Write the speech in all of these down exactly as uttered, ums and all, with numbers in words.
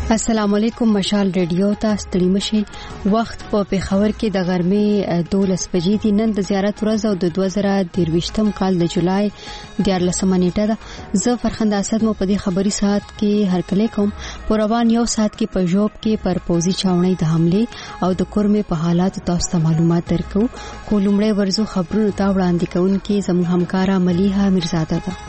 السلام علیکم. مشال ریډیو ته ستړي مشي. وخت په پیښور کې د غرمې دولس بجې دي. نن د زیارت ورځ او د دوه زره درویشتم کال د جولای دیارلسمه نیټه ده. زه فرخنده اسد مو په دې خبري ساعت کې هرکلی کوم. په روان یو ساعت کې په جوب کې پر پوزي چاونۍ د حمله او د کورمې په حالات تاسو ته معلومات درکو. خو لومړی ورزو خبرونه تا وړاندې کوونکې زموږ همکارا ملیحه میرزاده ده.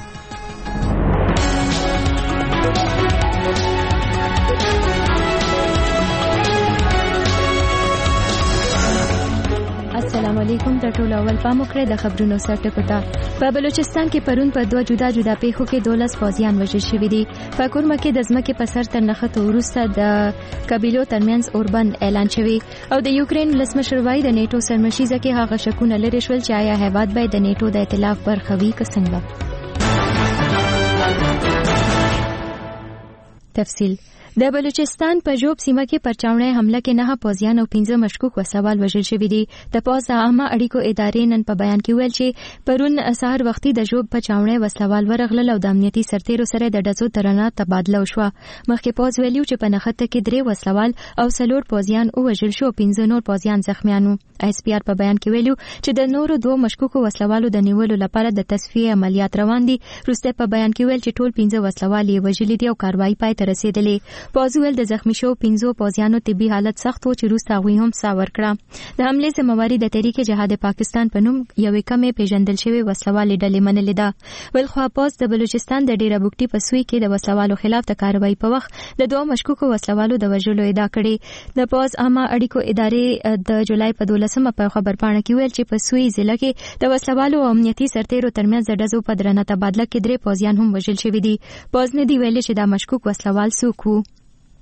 السلام علیکم. د ټولو اول پام وکړئ د خبرونو سرټکو ته. په بلوچستان کې پرون په دوه جدا جدا پیښو کې دولس پوځیان وژل شوي دي. په کورمه کې د ځمکې په سر تر نښتو وروسته د قبیلو ترمنځ اوربند اعلان شوی او د یوکرین ولسمشر وایي د نیټو سرمشیزه کې هغه شکونه لري شول چې آیا هیواد به د نیټو د ائتلاف برخه وي که څنګه. تفصیل. د بلوچستان په جوب سیمه کې پر چاونۍ حمله کې نه پوځیان او پنځه مشکوک وسوال وژل شوي دي. د پوځ عامه اړیکو ادارې نن په بیان کې ویل چې پرون سحر وختي د جوب په چاونۍ وسوال ورغلل او د امنیتي سرتیرو سره د ډزو ترانه تبادله وشوه. مخکې پوځ ویلو چې په نښته کې درې وسوال او څلور پوځیان وژل شو او پنځه نور پوځیان زخمیان وو. ایس پی آر په بیان کې ویلو چې د نورو دوه مشکوکو وسوالو د نیولو لپاره د تصفیه عملیات روان دي. وروسته په بیان کې ویل چې ټول پنځه وسوال یې وژلي دي او کاروایی پای ته رسیدلې. پوځ ویل د زخمی شو پنځو پوځیانو طبي حالت سخت و چې روسته هغوی هم سا ورکړه. د حملې ذمہواری د تحریک جهاد پاکستان په نوم یوې کمې پیژندل شوې وسلوالې ډلې منلې ده. ولخوا پوځ د بلوچستان د ډیره بوکټي په سوی کې د وسلوالو خلاف د کاروایی په وخت د دوه مشکوکو وسلوالو د وژلو ادعا کړې. د پوځ عامه اړیکو ادارې د جولای په دولسمه په خبرپاڼه کې ویل چې په سوی ضلع کې د وسلوالو او امنیتي سرتیرو ترمنځ د ډزو په درنه تبادله کې درې پوځیان هم وژل شوي دي. پوځ نه دی ویلي چې دا مشکوک وسلوال څوک وو.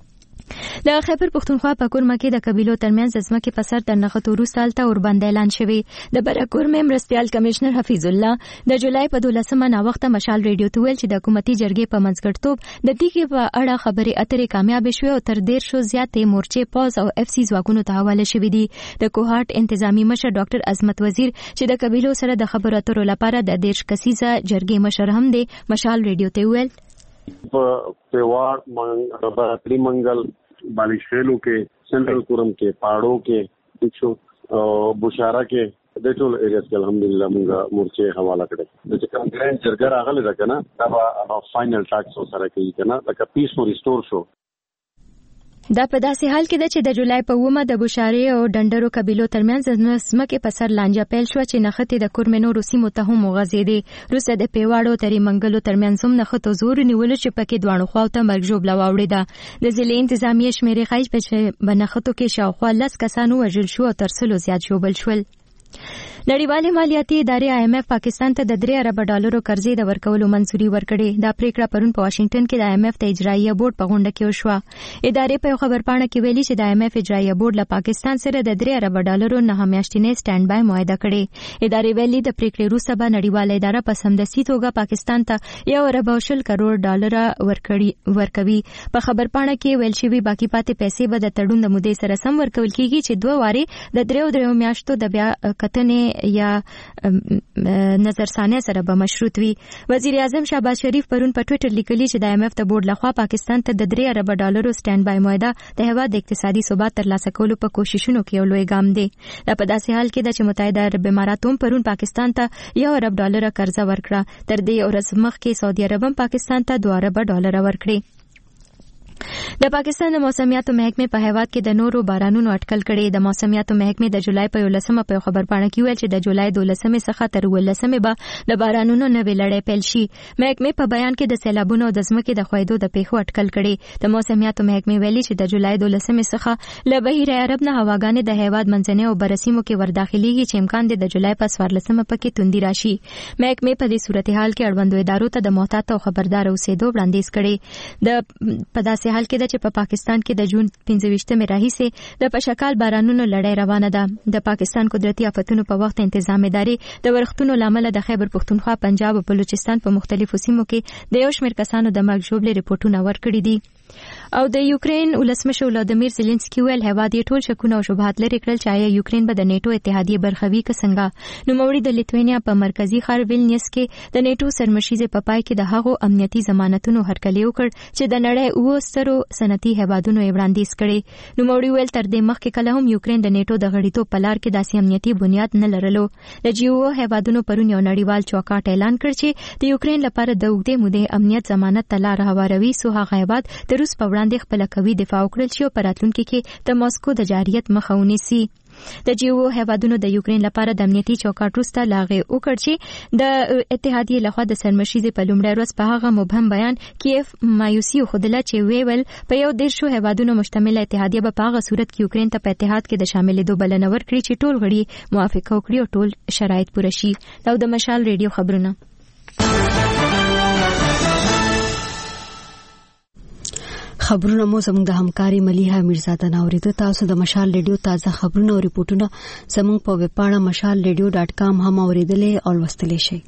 د خیبر پښتونخوا په کورمه کې د قبیلو ترمنځ د ځمکې په سر تر نښتو وروسته هلته اوربند اعلان شوی. د بره کورمې مرستیال کمشنر حفیظ الله د جولای په دولسمه ناوخته مشال ریډیو ته ویل چې د حکومتي جرګې په منځګړیتوب د تیږې په اړه خبرې اترې کامیاب شوې او تر ډېر شو زیاتې مورچې پوځ او اف سی ځواکونو ته حواله شوي دي. د کوهاټ انتظامی مشر ډاکټر عظمت وزیر چې د قبیلو سره د خبرو اترو لپاره د دیرش کسیزه جرګې مشر هم دی مشال ریډیو ته ویل په پیوار منګ براتری منګل بالیشلو کې سنټرل کورم کې پاړو کې دښو بوشاره کې د ټول ایریاز کې الحمدلله موږ مورچه حواله کړې. د کوم ګران جرګه راغله ده کنه دا فائنل ټاکس سره کوي کنه دا پیس او ریسټور شو. دا په داسې حال کې ده چې د جولای په اومه د بوشارې او ډنډرو قبیلو ترمنځ د ځمکې په سر لانجه پیل شوه چې نښتې د کورمې نورو سیمو ته هم وغځېدې. وروسته د پیواړو ترې منګلو ترمنځ هم نښتو زور نیولو چې پکې دواړو خواو ته مرګ ژوبله واوړېده. د ضلعې انتظامیې شمېرې ښایي چې په نښتو کې شاوخوا لس کسان ووژل شو او تر سلو زیات ژوبل شول. نړیوالې مالیاتي ادارې آی ایم ایف پاکستان ته د درې اربه ډالرو قرضې د ورکولو منځوري ورکړې. دا پریکړه پرون په واشنگټن کې د آی ایم ایف د اجراییه بورډ په غونډه کې وشوه. ادارې په خبرپاڼه کې ویلي چې د آی ایم ایف اجراییه بورډ له پاکستان سره د درې اربه ډالرو نه میاشتنۍ سټانډ بای معاهده کړې. ادارې ویلي د پریکړې وروسته به نړیواله اداره په سمدستي توګه پاکستان ته یو اربه شل کروڑ ډالر ورکوي. په خبرپاڼه کې ویل شوي باقي پاتې پیسې به د تړون د مودې سره سم ورکول کیږي چې دوه وارې د دریو دریو میاشتو د بیا کتنې یا نظرثانه سره به مشروط وي. وزیر اعظم شهباز شریف پرون په ټوئیټر لیکلی چې د آی ایم ایف د بورډ لخوا پاکستان ته د درې اربه ډالرو سټانډ بای معاهده د هیواد د اقتصادي ثبات ترلاسه کولو په کوششونو کې یو لوی ګام دی. دا په داسې حال کې ده چې متحده عرب امارات هم پرون پاکستان ته یو ارب ډالر قرضه ورکړه. تر دې ورځ مخکې سعودي عرب هم پاکستان ته دوه ارب ډالر ورکړي. د پاکستان د موسمیاتو محکمې په هیواد کې د نورو بارانونو اټکل کړي. د موسمیاتو محکمې د جولای په یولسمه په خبرپاڼه کې ویل چې د جولای دولسمې څخه تر ولسمې به د بارانونو نوې لړۍ پیل شي. محکمې په بیان کې د سیلابونو او د ځمکې د ښویدو د پیښو اټکل کړي. د موسمیاتو محکمې ویلي چې د جولای دولسمې څخه له بحیره عرب نه هواګانې د هیواد منځنۍ او برسیمو کې ورداخليږي چې امکان دی د جولای په څوارلسمه پکې توندي راشي. محکمې په دې صورتحال کې اړوندو ادارو ته د محتاط او خبردار اوسېدو وړاندیز کړي. د په داسې حال کې ده چې په پاکستان کې د جون پنځه ویشتمې راهیسې د پشکال بارانونو لړۍ روانه ده. د پاکستان قدرتي آفتونو په وخت تنظیم ادارې د ورښتونو لامل د خیبر پښتونخوا، پنجاب او بلوچستان په مختلفو سیمو کې د یو شمېر کسانو د مرګ ژوبلې ریپورتونه ورکړي دي. او د یوکرين ولسمشر ولادیمیر زيلنسکي ویل هیواد یې ټول شکونه او شبهات لري کړل چې آیا یوکرين به د نیټو اتحادیه برخوي که څنګه. نو موري د لیتوانیا په مرکزی ښار ویلنیوس کې د نیټو سرمشیزه په پای کې د هغو امنیتي ضمانتونو هرکلی وکړ چې د نړۍ اوه سترو صنعتي هیوادونو یې وړاندیز کړي. نو موري ویل تر دې مخکې کله هم یوکرين د نیټو د غړیتوب په لار کې داسې امنیتي بنیاد نه لرلو. د جی او هیوادونو پرون یو نړیوال چوکاټ اعلان کړ چې د یوکرين لپاره د اوږدې مودې امنیت ضمانت ته لار هواروي، سو هغه هیواد د روس په وړاندې خپل کوي دفاع وکړل چې په راتلونکي کې د ماسکو د جاريت مخه ونیسي. د جی او هیوادونو د یوکرين لپاره د امنیتي چوکاټ وروسته لاغې وکړ چې د اتحادیې لخوا د سرمشیزې په لومړۍ ورځ په هغه مبهم بیان کیف مایوسي خوده چې ویل په یو دیرشو هیوادونو مشتمل اتحادیه به په هغه صورت کې یوکرين ته په اتحاد کې د شاملېدو بلنه ورکړي چې ټول غړي موافقه وکړي او ټول شرایط پوره شي. دا د مشال ریډیو خبرونه. خبرونه مو زموږ د همکاري مليحه میرزاده ناوریدو. تاسو د مشال ریډیو تازه خبرونه او ریپورتونه زموږ په ویب پاڼه مشال ریډیو ډاټ کام هم اوریدلې او لوستلی شئ.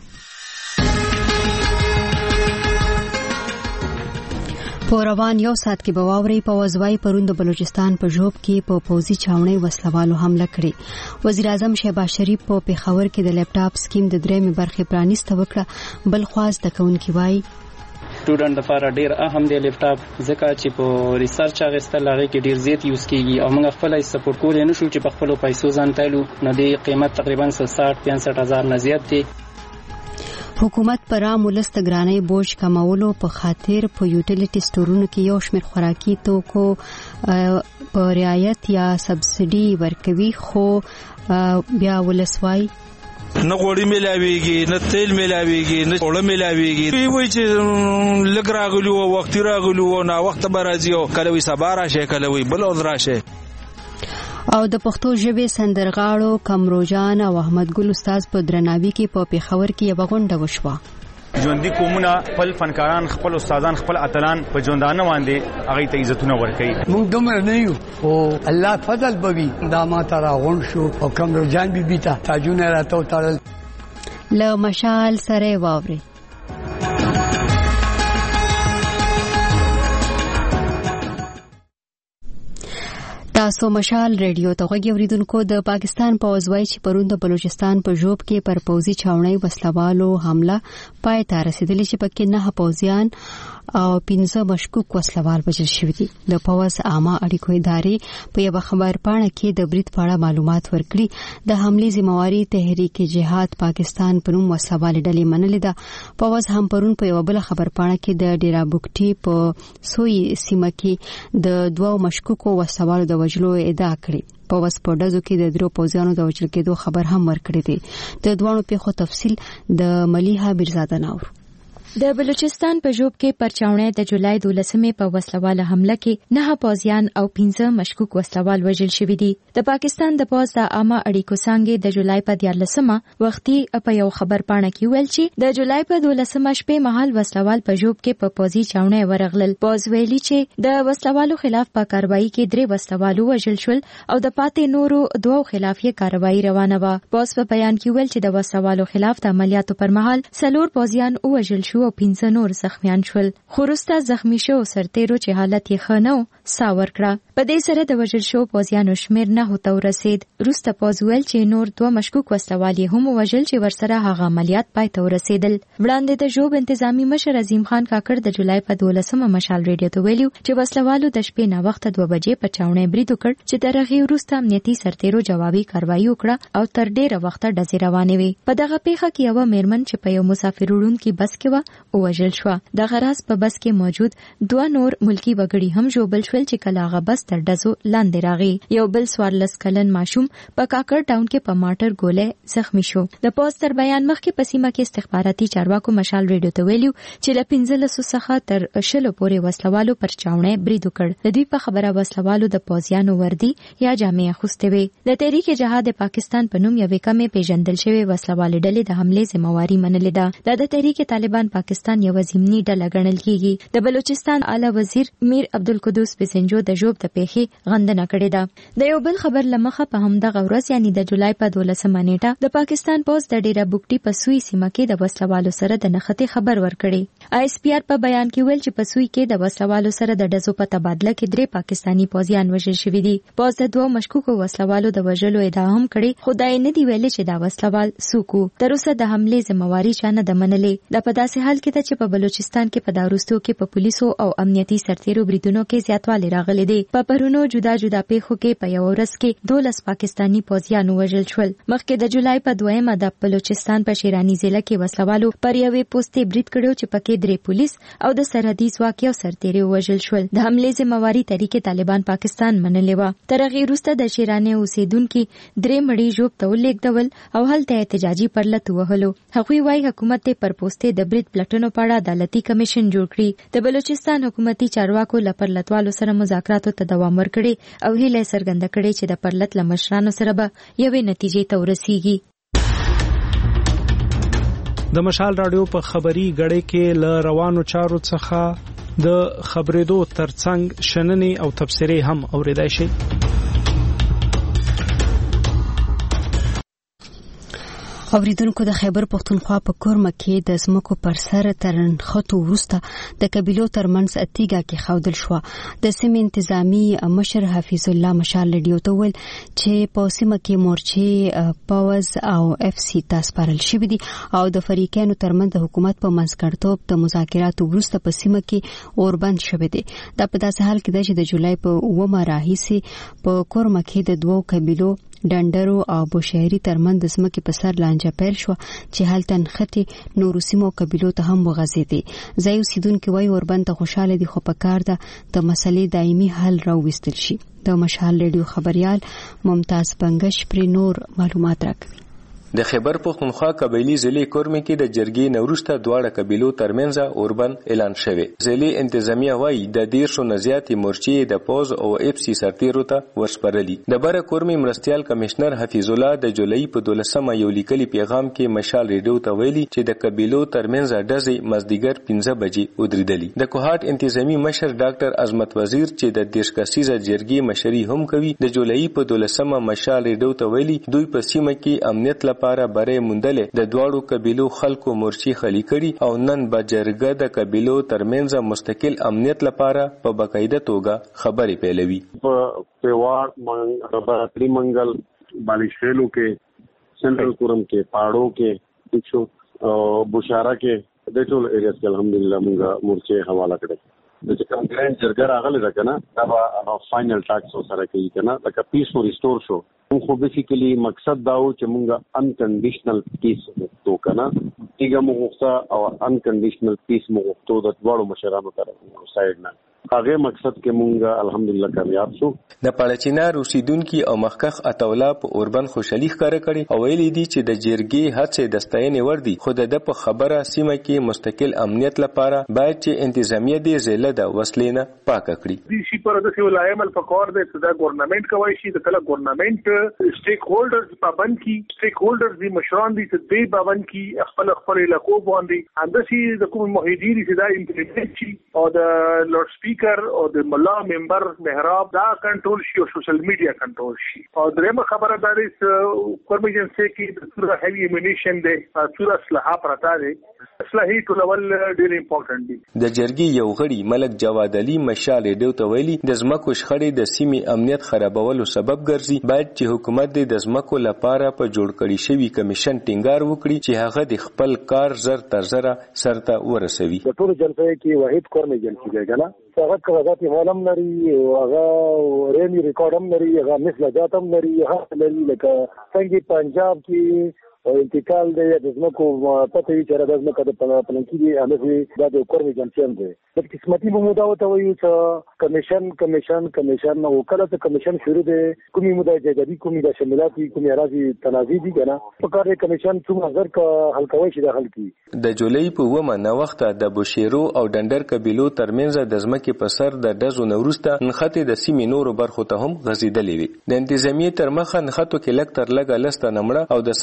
په روان یو ساعت کې به واوري په وزوای پرون د بلوچستان په جوب کې په پوزي چاونې وسلوالو حمله کړې. وزیر اعظم شهباز شریف په پیښور کې د لیپټاپ سکیم د درېمې برخې پرانیسته وکړه. بل خواست د کونکي وای سټوډنټ لپاره ډیر اهم دی لیپټاپ، ځکه چې په ریسرچ اغستل هغه کې ډیر زیات یوز کیږي او موږ خپل سپورټ کول نه شو چې په خپل پیسو ځان تایلو. نو د قیمت تقریبا ساठ پنځه هزار نه زیات دی. حکومت پر عام ولست ګرانۍ بوج کمولو په خاطر په یوټیلیټي سټورونو کې یو شمېر خوراکي توکو په رعایت یا سبسډي ورکوي، خو بیا ولسوای نه غوړي ملاويږي، نه تیل ملاويږي، نه اوړه ملاويږي. وی چې لګ راغلو او وخت راغلو او نا وخت به راځي او کله وي سبا راشه کله وي بل ور راشه. او د پښتو ژبې سندرغاړو کمروجان او احمد ګل استاد په درناوي کې په پیښور کې یو غونډه وشوه. ژوندۍ قومونه خپل فنکاران، خپل استادان، خپل اتلان په ژوندانه باندې هغه ته عزتونه ورکړي. موږ دومره نه یو او الله فضل بوي دا ما ته راغون شو او کمروجان بي بي ته تاجونه راته وتړل. له مشال سره واوري تاسو مشال ریډیو ته غوږی اوریدونکو. د پاکستان پوځ وایي چې پرون د بلوچستان په جوب کې پر پوځي چاونۍ وسلوالو حمله پای ته رسیدلې چې پکې نه پوځیان او پنځه مشکوک وسلوال وژل شوي دي. د پوځ عامه اړیکو ادارې په یو خبر پاڼه کې د برید په اړه معلومات ورکړي. د حملې ذمہواری تحریک جهاد پاکستان په نوم وسلوال ډلې منلې ده. پوځ هم پرون په یو بل خبر پاڼه کې د ډیرا بوکټي په سوی سیمه کې د دوه مشکوکو وسلوالو د وژلو ادعا کړې. پوځ په ډزو کې د درو پوځیانو د وژل کېدو خبر هم ورکړی دی. د دوه پیښو تفصیل د مليحه میرزاده ناور. د بلوچستان په جوب کې پرچاونې د جولای دولسمې په وسلواله حمله کې نه پوځیان او پنځه مشکوک وسلوال وژل شوي دي. د پاکستان د پوځ د عامه اړیکو څانګې د جولای په دیارلسمه وختي په یو خبر پاڼه کې ویل چې د جولای په دولسمه شپې مهال وسلوال په جوب کې په پوځي چاونې ورغلل. پوځ ویلي چې د وسلوالو خلاف په کاروایی کې درې وسلوالو وژل شول او د پاتې نورو دوه خلاف یې کاروایی روانه وه. پوځ په بیان کې ویل چې د وسلوالو خلاف د عملیاتو پر مهال څلور پوځیان وژل شو او پنځه نور زخمیان شول. خو وروسته زخمی شو سرتیرو چې حالت یې ښه نه و سا ورکړه. په دې سره د وژل شو پوځیانو شمېر نهو ته ورسېد. وروسته پوځ ویل چې نور دوه مشکوک وسلوال یې هم وژل چې ورسره هغه عملیات پای ته ورسېدل. وړاندې د ژوب انتظامی مشر عظیم خان کاکړ د جولای په دولسمه مشال ریډیو ته ویلي چې وسلوالو د شپې ناوخته دوه بجې په چاونۍ برید وکړ چې د هغې وروسته امنیتي سرتیرو جوابي کاروایي وکړه او تر ډېره وخته ډزې روانې وې. په دغه پیښه کې یوه میرمن چې په یو مسافر وړونکي بس کې وه ووژل شوه. دغه راز په بس کې موجود دوه نور ملکی وګړي هم ژوبل شول چې کله هغه بس تر ډزو لاندې راغی. یو بل څوارلس کلن ماشوم په کاکړ ټاون کې په ماټر ګولۍ زخمی شو. د پوځ تر بیان مخکې په سیمه کې استخباراتي چارواکو مشال ریډیو ته ویلي چې له پنځلسو څخه تر شلو پورې وسلوالو پر چاونۍ برید وکړ. د دوی په خبره وسلوالو د پوځیانو وردي یا جامې اغوستې وې. د تحریک جهاد پاکستان په نوم یوې کمې پیژندل شوې وسلوالې ډلې د حملې ذمہواری منلې ده. دا د تحریک طالبان پاکستان یو ضمني ډله ګڼل کیږي. د بلوچستان اعلی وزیر میر عبدالقدوس بسنجو د ژوب د پیښې غندنه کړې ده. د یو بل خبر لمخه په همدغه ورځ یعنی د جولای په دولسمه نیټه د پاکستان پوز د ډیره بوکټي په سوی سیمه کې د وسلوالو سره د نښتې خبر ورکړي. آی اس پی آر په بیان کې ویل چې په سوی کې د وسلوالو سره د ډزو په تبادله کې درې پاکستانی پوځیان وژل شوي دي. پوز د دوه مشکوکو وسلوالو د وژلو ادعا هم کړې، خو دا یې نه دي ویلي چې دا وسلوال څوک وو. تر اوسه د حملې ذمہواري چا نه ده منلې. دا په داسې حال کې ده چې په بلوچستان کې په داروستو کې په پولیسو او امنیتي سرتیرو بریدونو کې زیاتوالی راغلی دی. په پرونو جدا جدا پیښو کې په یو ورځ کې دولس پاکستانی پوځیان وژل شول. مخکې د جولای په دویمه د بلوچستان په شیرانی ضلع کې وسلوالو پر یوې پوسټې برید کړو چې پکې درې پولیس او د سرحدي ځواک یو سرتیری وژل شول. د حملې ذمہواري طریقې طالبان پاکستان منلې و. تر هغې وروسته د شیرانی اوسیدونکو درې مړي ژوب ته ولېږدول او هلته احتجاجي پرلط وهلو. هغوی وايي حکومت پر پوسټې د برید پلټنو په اړه عدالتي کمیشن جوړ کړي. د بلوچستان حکومتي چارواکو له پرلطوالو سره مذاکراتو ته دوام ورکړي او هیله څرګنده کړې چې د پرلط له مشرانو سره به یوې نتیجې ته ورسیږي. د مشال رادیو په خبري غړې کې ل روانو چارو څخه د خبرېدو ترڅنګ شننې او تبصرې هم اوریدای شي. اوریدونکو د خیبر پختونخوا په کورمه کې د زمکو پر سر ترن خطو وروسته د قبيلو ترمنځ اتیګه کې خودل شو. د سیمې انتظامی مشر حفیظ الله مشال رادیو ته ویل چې په سیمه کې مورچې پاوز او اف سی تاسپارل شوې دي او د فریقانو ترمنځ د حکومت په منځګړتوب د مذاکراتو وروسته په سیمه کې اوربند شوې دي. دا په داسې حال کې ده چې د جولای په اومه راهیسې په کورمه کې د دوو قبيلو ډنډرو او بوشهري ترمنځ د سمکې په سر لانجه پیل شو چې هلته نښتې نورو سیمو قبيلو ته هم وغځېدې. ځای اوسیدونکي وایي اوربند ته خوشاله دي خو په کار ده د مسلې دایمي حل راوستل شي. د مشال رادیو خبريال ممتاز بنگش پر نور معلومات راکړي. د خیبر پختونخوا قبایلی ضلع کورمه کې د جرګې نورسته دواړه قبیلو ترمنځ اوربند اعلان شوی. ضلع انتظامیه وايي د دیرشو نزياتي مورچې د پوز او اف سی سرتیرو ته ورسپرلی. د بره کورمه مرستيال کمشنر حفیظ الله د جولای په دولسمه یو لیکلي پیغام کې مشال ریډیو ته ویلي چې د قبیلو ترمنځ ډزې مازدیګر پنځه بجې ودرېدلې. د کوهات انتظامی مشر ډاکټر عظمت وزیر چې د دیش کسیزه جرګې مشري هم کوي د جولای په دولسمه مشال ریډیو ته ویلي دوی په سیمه کې امنیت لپاره بره مندلې د دواړو قبیلو خلکو مورچی خلی کړي او نن به جرګه د قبیلو ترمنځ مستقل امنیت لپاره په باقاعده توګه خبرې پیلوي. په پیوار منګل منګل بالیشلو کې سنټرل کورم کې پاړو کې پښو او بشاره کې د ټول ایریاز کې الحمدلله موږ مورچه حواله کړې. د کمپلین جرګه راغلی ده کنه دا به فائنل ټاکس سره کوي کنه دا پیس او ریسټور شو. خو بیسیکلی مقصد دا و چې موږ انکنډیشنل پیس وغوښتو کنه ایګه موږ او انکنډیشنل پیس موږ د دوړو مشرانو طرف سایډ نه هغه مقصد کې مونږه الحمدلله کامیاب شو. د پړچینار اوسیدونکو او مخکخ اتولا په اوربند خوشالي ښکاره کړي او ویلي دي چې د جرګې هڅې د ستاینې ور دي خو د په خبره سیمه کې مستقل امنیت لپاره باید چې انتظامیه دې ضلع د وسلې نه پاک کړي. د شي پر د سیول عمل فقور د صدا ګورنمنت کوي شي د کله ګورنمنت سټیک هولډرز پابند کی سټیک هولډرز دي مشران دي چې دې پابند کی خپل خپل علاقو باندې اندسي د کوم موحدین چې دا امپلیمنټ شي او د لوډ سپیکر او د ملا ممبر محراب دا کنټرول شي او سوشل میډیا کنټرول شي. او درېمه خبره دا ده چې کورمجنسي کې د څوره هیوی امونیشن دی څوره اسلحه پراته دي اسلحه ټولول ډېر امپورټنت دي. د جرګې یو غړي ملک جواد علي مشال ډیو ته ویلي د زمکو شخړې د سیمې امنیت خرابولو سبب ګرځي باید چې حکومت د زمکو لپاره په جوړ کړي شوی کمیشن ټینګار وکړي چې هغه د خپل کار زر تر زره سرته ورسوي. د ټول جلسې کې واحد کورمجنسي دی کنه هغه کاغذات معلوم لري هغه رېمی ریکارډ هم لري هغه مثلا جاتم لري هغه لري لکه څنګه پنجاب کې او انتقال دی د زمکو پته وی چې د زمکو د پلانکی دی هغه د کورمجنسي هم دی. د قسمتي موده او ته وی چې کمیشن کمیشن کمیشن او کله چې کمیشن شروع دی کومي موده جدي کومي د شمولاتي کومي راځي تنازي دي کنه په کار کمیشن څومره زر کا حل کوي چې د حل کی. د جولای په ومه نو وخت د بوشيرو او ډندر قبيلو ترمنځ د زمکه په سر د دزو نورسته نخته د سیمې نورو برخو ته هم غزیدلې وي. د انتظامیه تر مخه نخته کې لک تر لګ لسته نمړه او د سلو نزي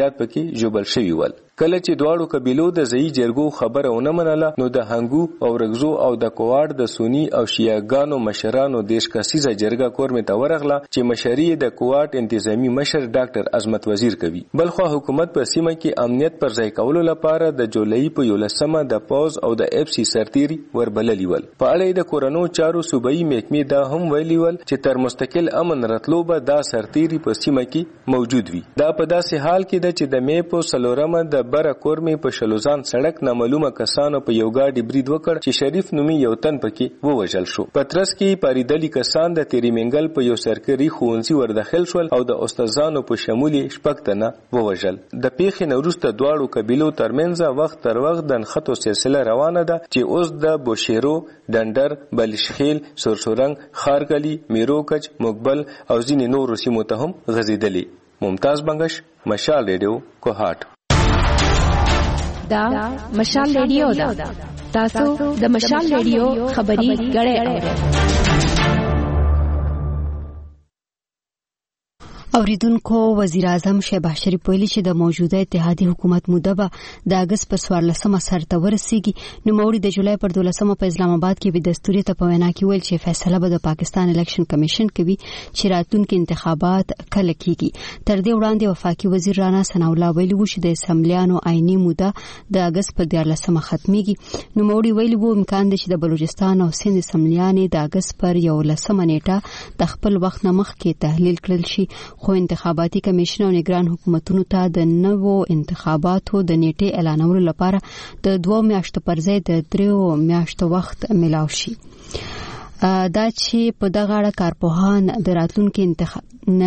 زیات پکې جوبل شوی ول. کله چې دواړو قبیلو د ځای جرګو خبره ونه منله نو د هنګو او رګزو او د کوواړ د سونی او شیعاګانو مشرانو دیش کسیزه جرګه کورمه ته ورغله چې مشري د کوواټ انتظامی مشر ډاکټر عظمت وزیر کوي. بلخو حکومت په سیمه کې امنیت پر ځای کولو لپاره د جولای په یولسمه د پوز او د اف سی سرتيري وربللی ول. په اړه د کورونو چارو صوبایي محکمې دا هم ویلي ول چې تر مستقل امن راتلو به دا سرتيري په سیمه کې موجود وي. دا په داسې حال کې ده چې د مې په سلورمه د بره کورمې په شلوزان سړک نامعلومه کسانو په یو ګاډي برید وکړ چې شریف نومي یو تن پکې ووژل شو. په ترڅ کې پاریدلی کسان د تیری منګل په یو سرکري ښوونځي ورداخل شول او د استادانو په شمول شپږ تنه ووژل. د پیښې نه وروسته دواړو قبیلو ترمنځ وخت تر وخت د نښتو سلسله روانه ده چې اوس د بوشیرو، ډنډر، بلشخیل، سورسورنګ، خارګلی، میروکج، مقبل او ځینې نورو سیمو ته هم غځېدلې. ممتاز بنگش، مشال ریډیو، کوهاټ. دا مشال ریډیو دا تاسو د مشال ریډیو خبري غړې اورئ. اوریدونکو، وزیر اعظم شهباز شریف ویلي چې د موجوده اتحادیه حکومت موده به د اگست پر څوارلسمه سرته ورسیږي. نوموړي د جولای پر دولسمه په اسلام آباد کې به دستوري ته په وینا کې ویل چې فیصله به د پاکستان الیکشن کمیشن کوي چې راتلونکي انتخابات کله کیږي. تر دې وړاندې وفاقي وزیر رانا ثناء الله ویلي و چې د اسمبلیانو عیني موده د اگست پر دیارلسمه ختميږي. نوموړي ویلي و امکان دی چې د بلوچستان او سند اسمبلیانې د اگست پر یولسمه نیټه د خپل وخت نه مخکې تحلیل کړل شي. خو انتخاباتي کمیشن او نگران حکومتونو ته د نوو انتخاباتو د نیټې اعلانولو لپاره د دوه میاشتو پر ځای د دریو میاشتو وخت ملاو شي. دا چې په دغه اړه کارپوهان د راتلونکو انتخاب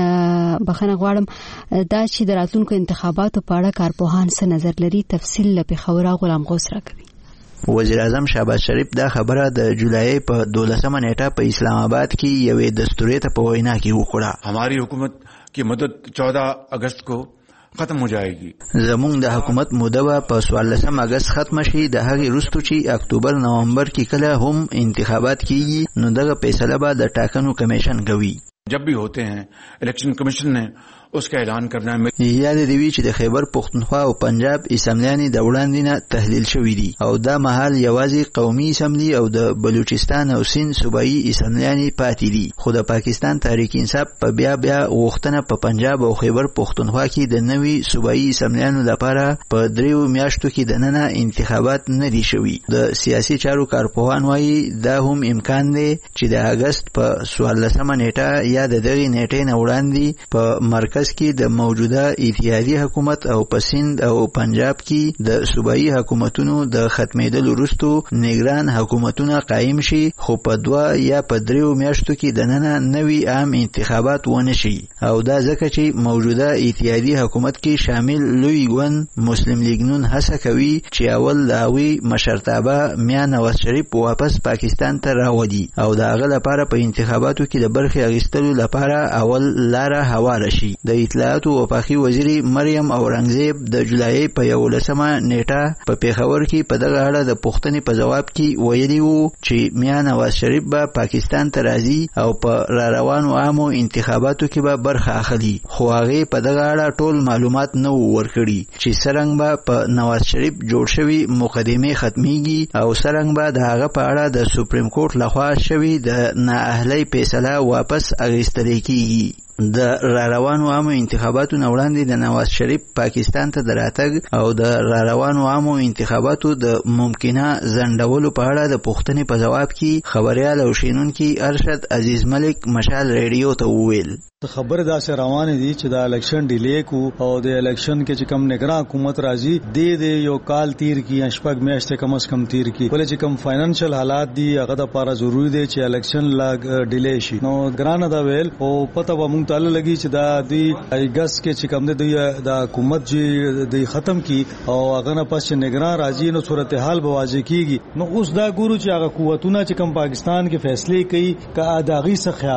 بخنه غواړم دا چې د راتلونکو انتخاباتو په اړه کارپوهان څه نظر لري، تفصیل له پیښور غلام غوث راکوي. وزیر اعظم شهباز شریف دا خبره د جولای په دولسمه نیټه په اسلام آباد کې یوې دستوري ته په وینا کې وکړه. हमारी हुकूमत की मदद चौदह अगस्त को ختم हो जाएगी. زمونږ د حکومت موده په څوارلسم اگست ختم شي. د هغې وروسته چې اکتوبر نومبر کې کله هم انتخابات کیږي نو دغه فیصله به د ټاکنو کمیشن کوي. जब भी होते हैं इलेक्शन कमीशन ने उसका اعلان کرنا है. یاد دی وی چې د خیبر پختونخوا او پنجاب اسمبلیانې د وړاندې نه تحلیل شوې دي او دا مهال یوازې قومي اسمبلی او د بلوچستان او سند صوبایي اسمبلیانې پاتې دي. خو د پاکستان تحریک انصاف په بیا بیا غوښتنه په پنجاب او خیبر پختونخوا کې د نوي صوبایي اسمبلیانو لپاره په دریو میاشتو کې د ننه انتخابات نه دي شوي. د سیاسي چارو کارپوهان وایي دا هم امکان دی چې د اگست په څوارلسمه نیټه یا د دغې نیټې نه وړاندې په مرکز کې د موجوده اتحادیه حکومت او په سند او پنجاب کې د صوبایي حکومتونو د ختمېدلو وروسته نگران حکومتونه قایم شي. خو په دوه یا په دریو میاشتو کې د ننه نوي عام انتخابات ونه شي او دا ځکه چې موجوده اتحادیه حکومت کې شامل لوی ګوند مسلم لیگ نون هڅه کوي چې اول د هغوی مشرتابه میا نواز شریف واپس پاکستان ته راوړي او د هغه لپاره په انتخاباتو کې د برخې اخیستلو لپاره اول لاره هواره شي. د اطلاعات او وفاقي وزیر مریم اورنګزیب د جولای په یولسمه نیټه په پیښور کې په دغه اړه د پوښتنې په جواب کې ویلي وو چې میا نواز شریف به پاکستان ته راځي او په را روانو عامو انتخاباتو کې به برخه اخلي. خو هغه په دغه اړه ټول معلومات نه ورکړي چې څرنګه به په نواز شریف جوړ شوی مقدمه ختميږي او څرنګه به د هغه په اړه د سپریم کورټ لخوا شوی د نااهلي فیصله واپس اخیستل کیږي. د را روانو عامو انتخاباتو نه وړاندې د نواز شریف پاکستان ته د راتګ او د را روانو عامو انتخاباتو د ممکنه ځنډولو په اړه د پوښتنې په جواب کې خبريال او شینونکي ارشد عزیز ملک مشال ریډیو ته وویل خبر دا سه روان دي چې دا الیکشن ډیلی کو او د الیکشن کې چې کم نگران حکومت راځي د دې یو کال تیر کی اشپګ میاشتې کم از کم تیر کی ولې چې کم فاینانشل حالات دي هغه د لپاره ضروری دي چې الیکشن لا ډیلی شي. نو ګران دا ویل او پته و مونږ ته لګي چې دا د اگست کې چې کم دي د حکومت چې د ختم کی او هغه نه پس نگران راځي نو صورتحال به واضح کیږي. نو اوس دا ګورو چې هغه قوتونه چې کم پاکستان کې فیصله کوي کا اداغي څه خیال لري.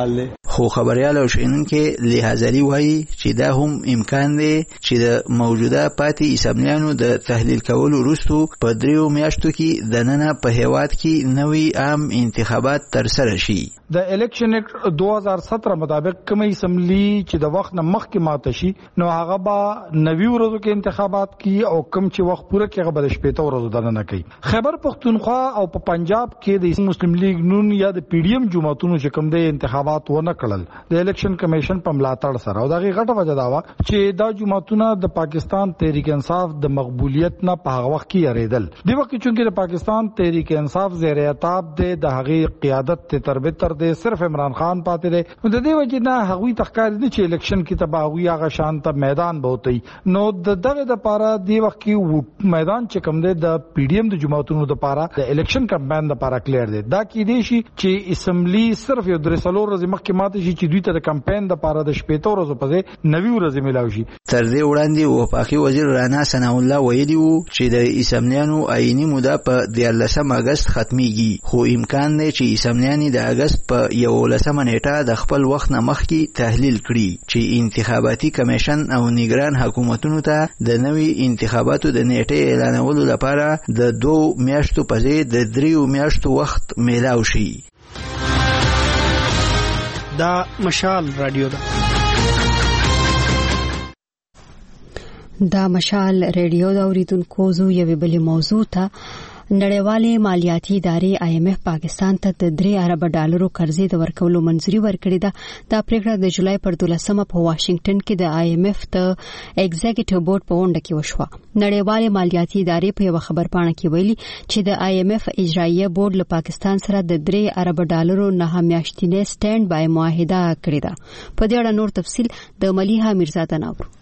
خو خبريال او شینونکو لحاظري وایي چې دا هم امکان دی چې د موجوده پاتې اسمبلیانو د تحلیل کولو وروسته په دریو میاشتو کې د نن په هیواد کې نوې عام انتخابات ترسره شي. د الیکشن اکټ دو هزار سترہ مطابق کومه اسمبلی چې د وخت نه مخکې ماته شي نو هغه به نوي ورځو کې انتخابات کی او کوم چې وخت پوره کې هغه به شپږ ورځو دننه کوي. خیبر پختونخوا او په پنجاب کې د مسلم لیگ نون یا د پی ډی ایم جماعتونو چې کوم د انتخابات ونه کړل د الیکشن کمیشن په ملاتړ سره او دغه غټه وجه دا و چې دا جماعتونه د پاکستان تحریک انصاف د مقبولیت نه په هغه وخت کې یریدل. دی وخت چې د پاکستان تحریک انصاف زیر عتاب د هغه قیادت ته تربیت د صرف عمران خان پاتې دی نو د دې وجه نه هغوی تخکار دي چې الیکشن کې تباهوي هغه شان ته میدان بوتي نو د دغه د پاره دی وخت کې میدان چې کوم دی د پی ډی ایم د جماعتونو د پاره د الیکشن کمپاین د پاره کلیر دی. دا کې دی شي چې اسمبلی صرف یو درې سلور ورځې مخکې ماته شي چې دوی ته د کمپاین د پاره د شپږ ورځې په ځای نوي ورځې ملاوي شي. تر دې وړاندې وفاقي وزیر رانا ثنا الله ویلي وو چې د اسمبلیانو آئینی موده په دیارلسم اگست ختميږي خو امکان دی چې اسمبلیان د اگست په یو لسمه نیټه د خپل وخت نه مخکې تحلیل کړي چې انتخاباتي کمیشن او نگران حکومتونو ته د نوي انتخاباتو د نیټې اعلانولو لپاره د دوه میاشتو په ځای د دریو میاشتو وخت میلاو شي. دا مشال رادیو ده. دا مشال رادیو دا اوریدونکو زو یوې بلې موضوع ته نړیوالې مالیاتي ادارې آی ایم ایف پاکستان ته د درې ارب ډالرو قرضې د ورکولو منځوري ورکړې ده. دا پریکړه د جولای پر دولسمه په واشنگټن کې د آی ایم ایف د ایگزیکټیو بورډ په غونډه کې وشوه. نړیوالې مالیاتي ادارې په یو خبرپاڼه کې ویلي چې د آی ایم ایف اجراییه بورډ له پاکستان سره د درې ارب ډالرو نه میاشتنې سټینډ بای معاهده کړې ده. په دې اړه نور تفصیل د ملیحه میرزاده ناور.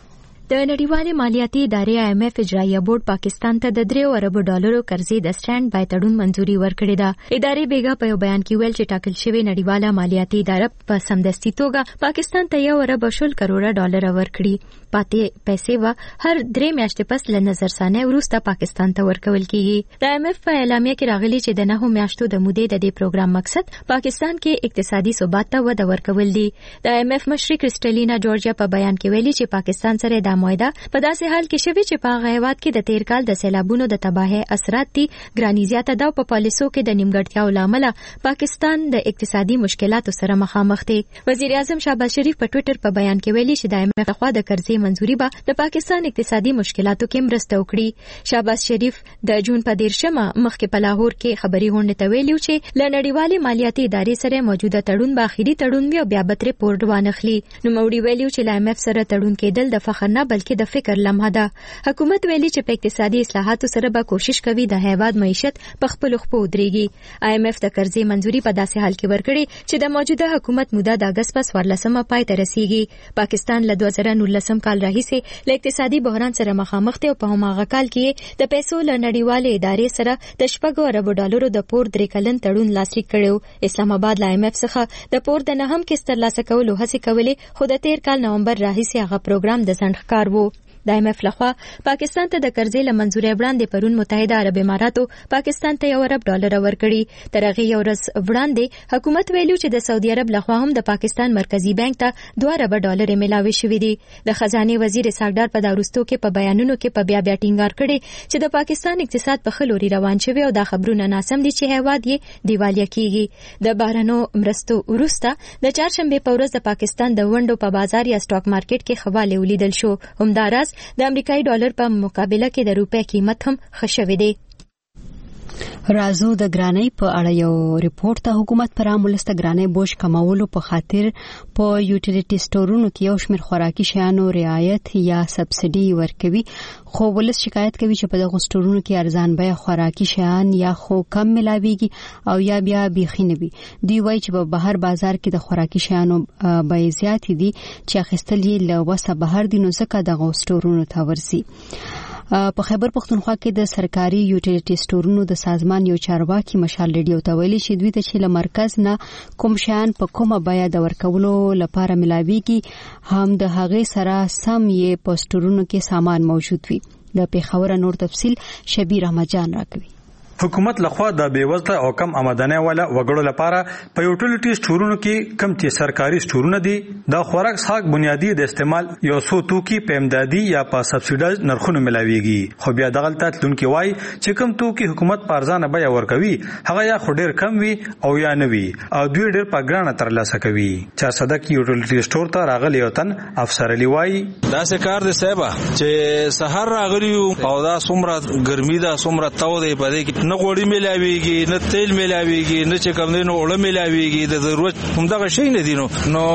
د نړیوالې مالیاتي ادارې آی ایم ایف اجراییه بورډ پاکستان ته د درې اربو ډالرو قرضې د سټینډ بای تړون منځوري ورکړې ده. ادارې بیګا په یو بیان کې ویل چې ټاکل شوی نړیواله مالیاتي اداره په سمدستي توګه پاکستان ته یو ارب شل کروڑه ډالر ورکړي. پاتې پیسې و هر درې میاشتې پس له نظرثانه وروسته پاکستان ته ورکول کیږي. د آی ایم ایف په اعلامیه کې راغلي چې د نهو میاشتو د مودې د دې پروګرام مقصد پاکستان کې اقتصادي ثبات ته وده ورکول دي. د آی ایم ایف مشري کریسټلینا جورجیا په بیان کې ویلي چې پاکستان سره د معاهده په داسې حال کې شوی چې په هیواد کې د تیر کال د سیلابونو د تباهي اثرات دي ګرانی زیاته ده او په پالیسو کې د نیمګړتیاو لامل پاکستان د اقتصادي مشکلاتو سره مخامخ دی. وزیر اعظم شهباز شریف په ټوئیټر په بیان کې ویلي چې د آی ایم ایف لخوا د قرضې منځوري به د پاکستان اقتصادي مشکلاتو کې مرسته وکړي. شهباز شریف د جون په دیرشمه مخکې په لاهور کې خبري غونډه ته ویلي چې له نړیوالې مالیاتي ادارې سره موجوده تړون به اخیری تړون وي او بیا به ترې پورډ وانخلي. نو موري ویلي چې ل آی ایم ایف سره تړون کېدل د فخر نه بلکې د فکر لمحه ده. حکومت ویلي چې په اقتصادي اصلاحاتو سره به کوشش کوي د هیواد معیشت په خپل خپو ودرېږي. آی ایم ایف د قرضې منځوري په داسې حال کې ورکړي چې د موجوده حکومت موده د اگست په څوارلسمه پای ته رسیږي. پاکستان له دوه زره نولسم کال راهیسې له اقتصادي بحران سره مخامخ دی او په هماغه کال کې د پیسو له نړیوالې ادارې سره د شپږو اربو ډالرو د پور درې کلن تړون لاسلیک کړو. اسلام آباد له آی ایم ایف څخه د پور د نهم قسط ترلاسه کولو هڅې کولې خو د تیر کال نومبر راهیسې هغه پروګرام د ځنډ ښکار و. د آی ایم ایف لخوا پاکستان ته د قرضې له منځوري وړاندې پرون متحده عرب اماراتو پاکستان ته یو ارب ډالر ورکړي. تر هغې یو ورځ وړاندې حکومت ویلو چې د سعودي عرب لخوا هم د پاکستان مرکزی بانک ته دوه ارب ډالر ملاوي شوي دي. د خزانه وزیر اسحاق په داروستو کې په بیانونو کې په بیا بیا ټینګار کړي چې د پاکستان اقتصاد په ښه لوري روان شوی او دا خبرونه ناسم دي چې هیواد یې دیوالیه کیږي. د بهرنو مرستو وروسته د چهارشنبه په ورځ د پاکستان د ونډو په بازار یا سټاک مارکیټ کې خواله ولیدل شو. همداراز د امریکایي ډالر په مقابله کې د روپۍ قیمت هم ښه شوی دی. رازو د ګرانۍ په اړه یو ریپورت ته حکومت پر عامولسته ګرانۍ بوج کمولو په خاطر په یوټیلیټي سټورونو کې یو شمېر خوراکي شیانو رعایت یا سبسډي ورکوي خو ولس شکایت کوي چې په دغه سټورونو کې ارزان بیه خوراکي شیان یا خو کم ملاويږي او یا بیا بیخي نه وي. دوی وایي چې په بهر بازار کې د خوراکي شیانو بیې زیات دي چې اخیستل یې له وسه بهر دي نو ځکه دغه سټورونو ته ورسي. په خیبر پختونخوا کې د سرکاري یوټیلیټي سټورونو د سازمان یو چارواکي مشال ریډیو ته ویلي چې دوی ته چې له مرکز نه کوم شیان په کومه بیه د ورکولو لپاره ملاويږي هم د هغې سره سم یې په سټورونو کې سامان موجود وي. د پیښور نور تفصیل شبیر احمد جان راکوي. حکومت لخوا د بیوزله او کم آمدنۍ والا وګړو لپاره په یوټیلیټي سټورونو کې کم چې سرکاري سټورونه دي د خوراک څښاک بنیادی د استعمال یو څو توکي په امدادي یا په سبسایډایز نرخونو ملاويږي. خو بیا دغه تلونکي وای چې کم توکي حکومت په ارزانه بیه ورکوي هغه یا خو ډیر کم وي او یا نه وي او دوی ډیر په ګرانه ترلاسه کوي. چا صدق یوټیلیټي سټور ته راغلی یو تن افسر علی وای دا څه کار دی صاحب چې سحر راغلی او دا څومره ګرمي دا څومره تاو دی په دې کې نه غوړي ملاويږي نه تیل ملاويږي نه چې کوم دینو اوړه ملاويږي د ضرورت همدغه شی نه دي. نو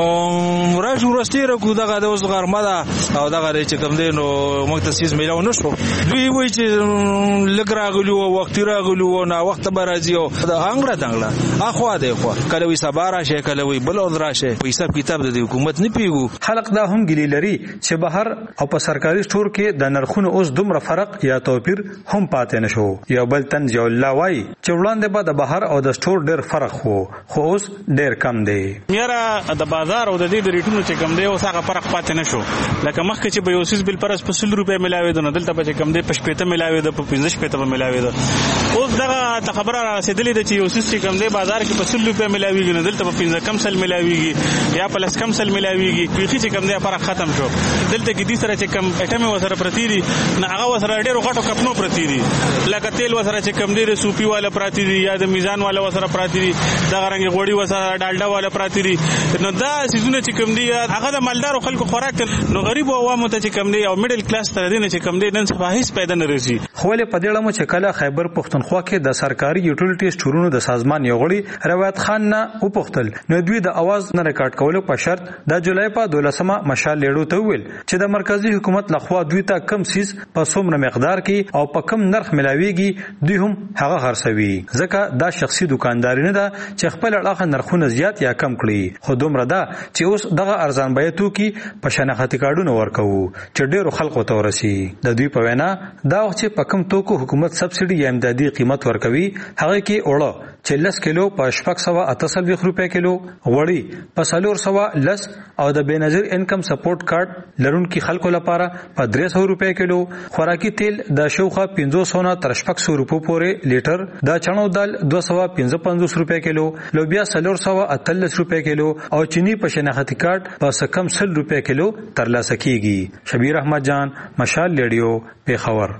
نو راځو ورستي راکو دغه د اوس غرمه ده او دغه چې کوم دینو مختصیز ملاو نشو دوی وای چې لګ راغلی او وخت راغلی او نا وخت به راځي او د هنګړه دنګړه اخوا دی خو کله وي سبارا شي کله وي بل راشه په حساب کتاب د حکومت نه پیګو. خلق دا هم ګلی لري چې بهر او په سرکاري سټور کې د نرخونو اوس دومره فرق یا توپیر هم پاتې نشو. یو بل تن جو الله وای چې وړاندې به د بهر او د سټور ډېر فرق وو خو اوس ډېر کم دی. میرا د بازار او د دې د ریټونو چې کم دی اوس هغه فرق پاتې نشو. لکه مخکې چې به یو سیس بل پرس په سل روپے ملاوي د دلته به کم دی په شپږ ملاوي د په پنځه شپږ ملاوي د اوس دغه خبره رسیدلې د چې یو سیس چې کم دی بازار کې په سل روپے ملاويږي نه دلته په پنځه کم سل ملاويږي یا پلس کم سل ملاويږي پیخي چې کم دی فرق ختم شو. دلته کې دې سره چې کم اټم وسره پرتی دي نه هغه وسره ډېر غټو کپنو پرتی دي لکه تیل وسره چې کم دی سوپی والا پراتی دي یا د میزان والا وسره پراتی دي دا غرنګ غوړي وسره ډالډا والا پراتی دي. نو دا سيزونه چې کم دی هغه د مالدارو خلکو خوراک نو غریب او عوامو ته چې کم دی او میډل کلاس تر دې نه چې کم دی نن سبا هیڅ پیدا نه رسي. خو له پدېړه مو چې کله خیبر پښتونخوا کې د سرکاري یوټیلیټي سټورونو د سازمان یو غړي روایت خان نه وپوښتل نو دوی د اواز نه ریکارډ کولو په شرط د جولای په دولسمه مشال لیډو ته ویل چې د مرکزی حکومت لخوا دوی ته کم سیس په څومره مقدار کې او په کم نرخ ملاويږي دوی هم هغه خرڅوي ځکه دا شخصي دکانداري نه ده چې خپل اړه نرخونه زیات یا کم کړي. خو دومره ده چې اوس دغه ارزان بیه توکي په شناختی کارډونو ورکوو چې ډېرو خلکو ته ورسي. د دوی په وینا دا وخت چې په کم توکو حکومت سبسایډي یا امدادي قیمت ورکوي هغه کې اوړه چې لس کیلو په شپږ سوه اته څلوېښت روپۍ کیلو غوړي په څلور سوه لس او د بېنظیر انکم سپورټ کارت لرونکي خلکو لپاره په درې سوه روپۍ کیلو خوراکي تیل د شاوخوا پنځوس سوه نه تر شپږ سوه روپو پورې لیټر د چڼو دال دوه سوه پنځه پنځوس روپۍ کیلو لوبیا څلور سوه اتلس روپۍ کیلو او چینی په شناختی کارت په څه کم سل روپۍ کیلو ترلاسه کیږي. شبیر احمد جان مشال ریډیو پیښور.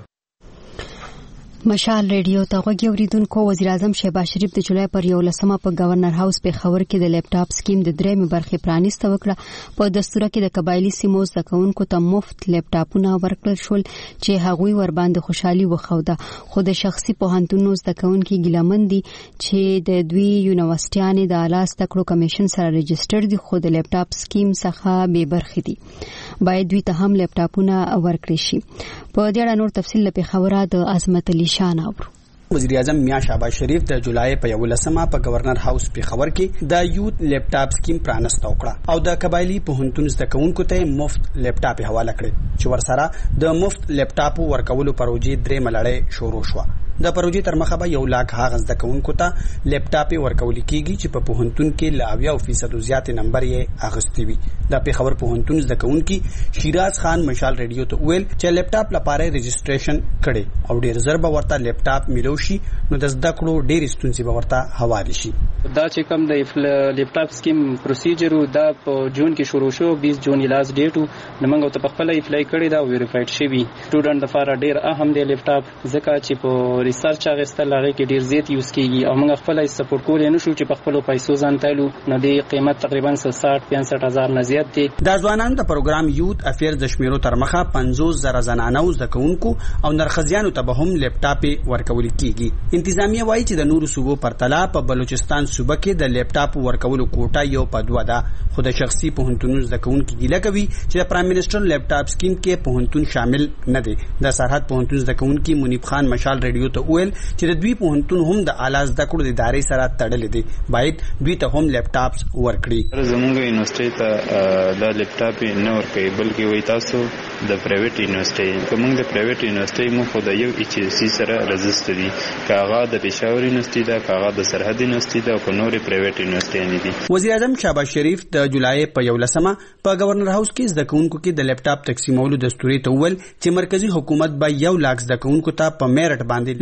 مشال ریډیو ته غوږی اوریدونکو وزیر اعظم شهباز شریف د جولای پر یولسمه په گورنر هاوس په خبر کې د لیپټاپ سکیم د درېمې برخې پرانیسته وکړه. په دستور کې د قبایلی سیمو زده کوونکو ته مفت لیپټاپونه ورکړل شول چې هغوی ور باندې خوشحالي وښوده. خو د شخصي پوهنتونونو زده کوونکي ګیلمن دي چې د دوی یونیورسيټیانې د اعلی زده کړو کمیشن سره رجسټر دي خو د لیپټاپ سکیم څخه بې برخې دي. باید دوی ته هم لیپټاپونه ورکړي شي. په دې اړه نور تفصیل په خبره د عظمت علي شان اورو. وزیر اعظم میاں شهباز شریف د جولای په یولسمه په گورنر هاوس په خبر کې د یوت لیپټاپ سکیم پرانسته وکړه او د قبایلی پوهنتون زده کوونکو ته مفت لیپټاپ حواله کړ چې ورسره د مفت لیپټاپ ورکولو پروژې درې ملړې شروع شو. د پروژې تر مخه به یو لاک هغه زده کوونکو ته لیپټاپ ورکول کیږي چې په پوهنتون کې لا اویا فیصد زیات نمبر یې اغستی وي. د پیښور پوهنتون زده کوونکي شیراز خان مشال ریډیو ته ویل چې لیپټاپ لپاره رجسټریشن کړي او ډیر زر به ورته لیپټاپ ملو شي نو د زده کړو ډیر ستونزې به ورته حواله شي. دا چې کوم د لیپټاپ سکیم پروسیجر دا په جون کې شروع شو بیس جون لاس ډیټ نو موږ ته په خپل اپلای کړی دا ویریفاید شوی. سټوډنټ لپاره ډیر اهم دی لیپټاپ ځکه چې په ریسرچ اغستل هغه کې ډیر زیات یوز کیږي او موږ خپل سپورټ کول نه شو چې په خپل پیسو ځان تایلو نو د قیمت تقریبا ساठ پنځه هزار نه زیات دي. د ځوانانو د پروګرام یوت افیرز د شمیرو تر مخه پنځوس زره زنانو زکونکو او نرخزیانو ته به هم لیپټاپ ورکول کیږي. انتظامیه وایي چې د نورو صوبو پرتله په بلوچستان صوبه کې د لیپټاپ ورکولو کوټه یو په دوه ده. خو د شخصي پوهنتونونو زکونکو ګیله کوي چې د پرایم منسٹر لیپټاپ سکیم کې پوهنتون شامل نه دی. د سرحد پوهنتون زکونکو منیب خان مشال ریډیو ته ویل چې د دوی پوهنتون هم د اعلی زده کړو د ادارې سره تړلې دي باید دوی ته هم لیپټاپس ورکړي. زموږ یونیورسيټي ته د لیپټاپ نه ورکړي بلکې وای تاسو د پرایویټ یونیورسيټي کوم د پرایویټ یونیورسيټي مو خو د یو ایچ اس سی سره رجسټر دي کاغه د پېښور یونیورسيټي دا کاغه د سرحد یونیورسيټي دا او نورې پرایویټ یونیورسيټي نه دي. وزیر اعظم شهباز شریف د جولای په یولسمه په گورنر هاوس کې زده کوونکو کې د لیپټاپ تقسیمولو دستوري ته ویل چې مرکزی حکومت به یو لاک زده کوونکو ته په میرټ باندې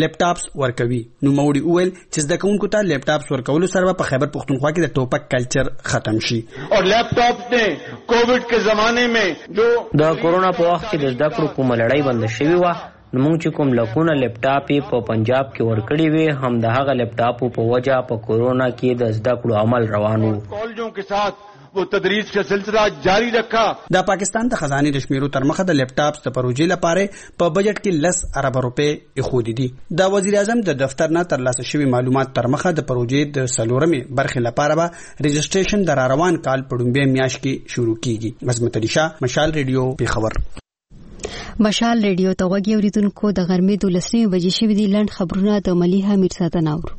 لیپټاپس ورکوي. نو موري وویل چې زده کوونکو ته لیپټاپس ورکولو سره په خیبر پختونخوا کې د ټوپک کلچر ختم شي. اور لیپټاپ نے کووډ کے زمانے میں جو د کورونا په وخت کې د زده کړو کومه لړۍ بند شوې وه، نو موږ چې کوم لکونه لیپټاپ په پنجاب کې ورکړي وي، هم د هغه لیپټاپ په وجه په کورونا کې د زده کړو عمل روان وو. کالجوں کے ساتھ وہ تدریس کا سلسلہ جاری رکھا. د پاکستان د خزانې د شمیرو تر مخه د لیپټاپس د پروژې لپاره په بجټ کې لس ارب روپۍ ایښودي دي. د وزیر اعظم د دفتر نه ترلاسه شوي معلومات تر مخه د پروژې د څلورمې برخې لپاره به رجسټریشن د راروان کال په لومړۍ میاشت کې شروع کیږي. عظمت علي شاه، مشال ریډیو، پیښور. مشال ریډیو ته غوږی اوریدونکو، د غرمې دولسمې بجې شوې دي. لنډ خبرونه د ملیحه میرزاده ناور.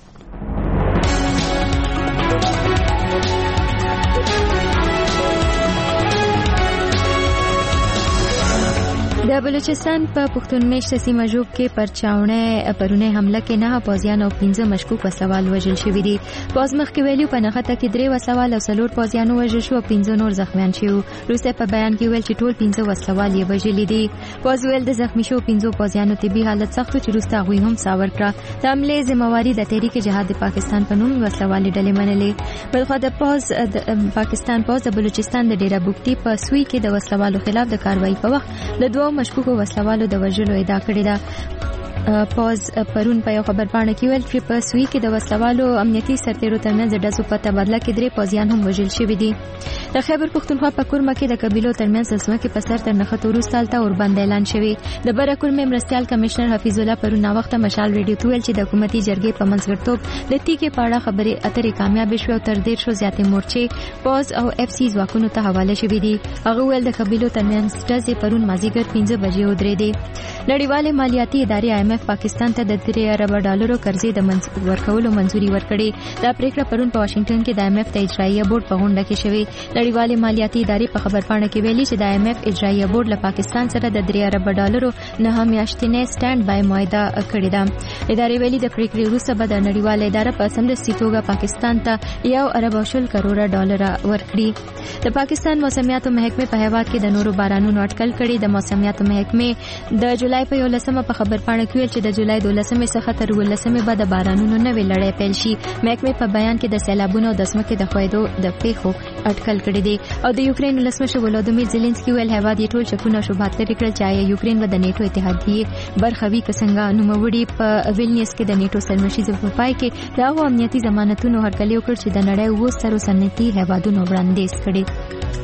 د بلوچستان په پښتون میشته سیمه ژوب کې پر چاونه پرونه حمله کې نه پوځیان او پنځه مشکوک وسوال وژل شوي دي. پوز مخ کې ویلو په نخته کې درې وسوال او څلور پوځیان وژل شو، پنځه نور زخمیان شوي. روسه په بیان کې ویل چې ټول پنځه وسوال یې وژل دي. پوز ویل د زخمی شو پنځه پوځیانو طبي حالت سخت چې روسه غوي هم ساور کړه. د حمله ذمہواری د تحریک جهاد پاکستان په نوم وسوال ډلې منلې. بلخو د پوز د پاکستان پوز د بلوچستان د ډیره بوکتی په سوی کې د وسوالو خلاف د کاروایی په وخت له دوه مشکوکو وسلوالو د وژلو ادعا کړې ده. پوز پرون په یو خبر پاڼه کې ویل چې په سوی کې د وسلوالو امنیتي سرتیرو ترمنځ د ډزو په تبادله کې درې پوځیان هم وژل شوي دي. د خیبر پښتونخوا په کورمه کې د قبیلو ترمنځ سلسله په سر تر نخښت وروسته هلته اوربند اعلان شوی. د بره کورمې مرستیال کمشنر حفیظ الله پرون ناوخته مشال ریډیو ته ویل چې د حکومتي جرګې په منځګړیتوب د تیکې په اړه خبرې اترې کامیاب شوې او تر ډېر شو زیاتې مورچې پوز او اف سی ځواکونو ته حواله شوي دي. هغه ویل د قبیلو ترمنځ ډزې پرون مازیګر پنځه بجې ودرېدې. نړیوالې مالیاتي ادارې آی ایم اف پاکستان ته د درې ارب ډالرو قرضې د ورکولو منځوري ورکړې. دا پریکړه پرون په واشنگټن کې د آی ایم اف د اجرایه بورډ په غونډه کې شوې. نړیوالې مالیاتي ادارې په خبرپاڼه کې ویلي چې د آی ایم اف اجرایه بورډ له پاکستان سره د درې ارب ډالرو نه میاشتنۍ سټاند بای معاهده کړې ده. ادارې ویلي د پریکړې وروسته به د نړیواله اداره په سمدستي توګه پاکستان ته یو ارب او شل کروڑه ډالر ورکړي. د پاکستان موسمیاتو محکمې په هیواد کې د نورو بارانونو اټکل کړي. د موسمیاتو محکمې د جولای په یولسمه په خبرپاڼه کې ویل چې د جولای دولسمې څخه تر ولسمې به د بارانونو نوې لړۍ پیل شي. محکمې په بیان کې د سیلابونو او د ځمکې د ښویېدو د پیښو اټکل کړی دی. او د یوکرین ولسمشر ولادیمیر زيلنسکي ویل هیواد یې ټول شکونه او شبهات لرې کړل چې آیا یوکرین به د نیټو اتحادیې برخه وي که څنګه. نوموړي په ویلنیوس کې د نیټو سرمشیز په پای کې د هغو امنیتي ضمانتونو هرکلی وکړ چې د نړۍ اووه سترو صنعتي هیوادونو وړاندیز کړي.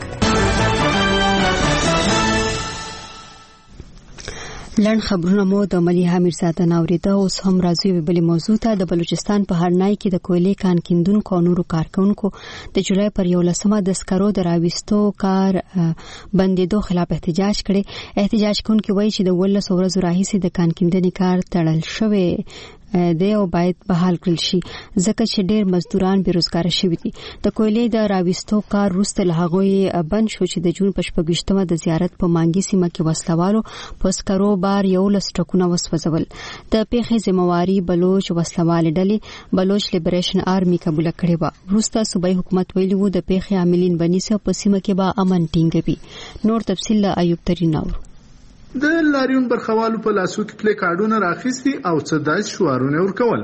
لنډ خبرونه مو د ملیحه میرزاده ناوریده. اوس هم راځي په بلې موضوع ته. د بلوچستان په هرنای کې د کویلې کان کیندونکو او نورو کارکونکو د جولای پر یولسمه د سکرو د راويستو کار بندیدو خلاف احتجاج کړي. احتجاج کوونکي وایي چې د ولس ورځو راهیسې د کان کیندنې کار تړل شوی دی او باید بحال کړل شي ځکه چې ډېر مزدوران بیروزګار شوي دي. د کویلې د راويستو کار وروسته له هغوی بند شو چې د جون په شپږویشتمه د زیارت په مانګي سیمه کې وسلوالو په سکرو بار یولس ټرکونه وسوځول. د پیښې ذمہواری بلوچ وسلوال ډلې بلوچ لیبریشن آرمي قبول کړې و. وروسته صوبایي حکومت ویلي و د پیښې عاملین بنیسه په سیمه کې به امن ټینګوي. نور تفصیل له ایوب ترین نور. د لاریون برخوالو په لاسو کې پلی کارډونه راخیستي او څه داسې شعارونه ورکول.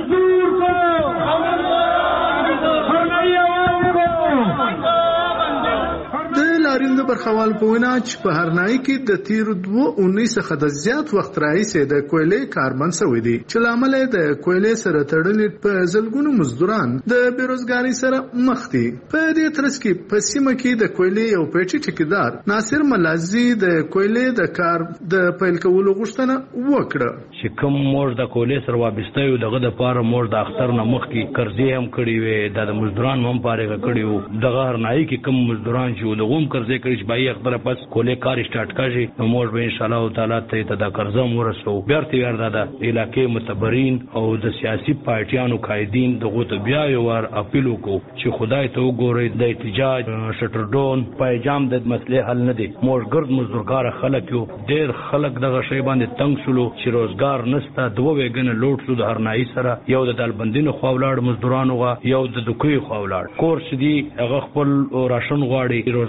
لاریون د برخوال په وینا چې په هرنای کې د تیر دوه اونۍ څخه د زیات وخت راهیسې د کویلې کاربن سوي دي چې لامل د کویلې سره تړلې په زلګونو مزدوران د بیروزګاری سره مخ دي. په دې ترڅ کې په سیمه کې د کویلې یو پیټي ټیکدار ناصر ملازي د کویلې د کار د پیل کولو غوښتنه وکړه چې کوم مور د کویلې سره وابسته یو دغه د پاره مور د اختر نه مخ کې قرضې هم کړی وي د مزدوران هم پاره کړی وو. دغه هرنای کې کوم مزدوران چې دغه قرضې کړی چې بای اختر پس کولې کار سٹارټ کړي نو موږ به ان شاء الله تعالی ته د قرضه ورسو. بیرته وردا د علاقې متبرین او د سیاسي پارټیانو قائدین دغه ته بیا یو ور اپیل وکړو چې خدای ته وګورئ د احتجاج شټرډون پایجام د مسلې حل نه دي. موږ ګرد مزدورګار خلک یو ډېر خلک دغه شی باندې تنگ شلو چې روزګار نشته. دوه وګنه لوټ شو د هرنای سره یو د دالبندینو خواولاړ مزدورانو غا یو د دکوي خواولاړ کورس دي هغه خپل راشن غواړي روزګار نه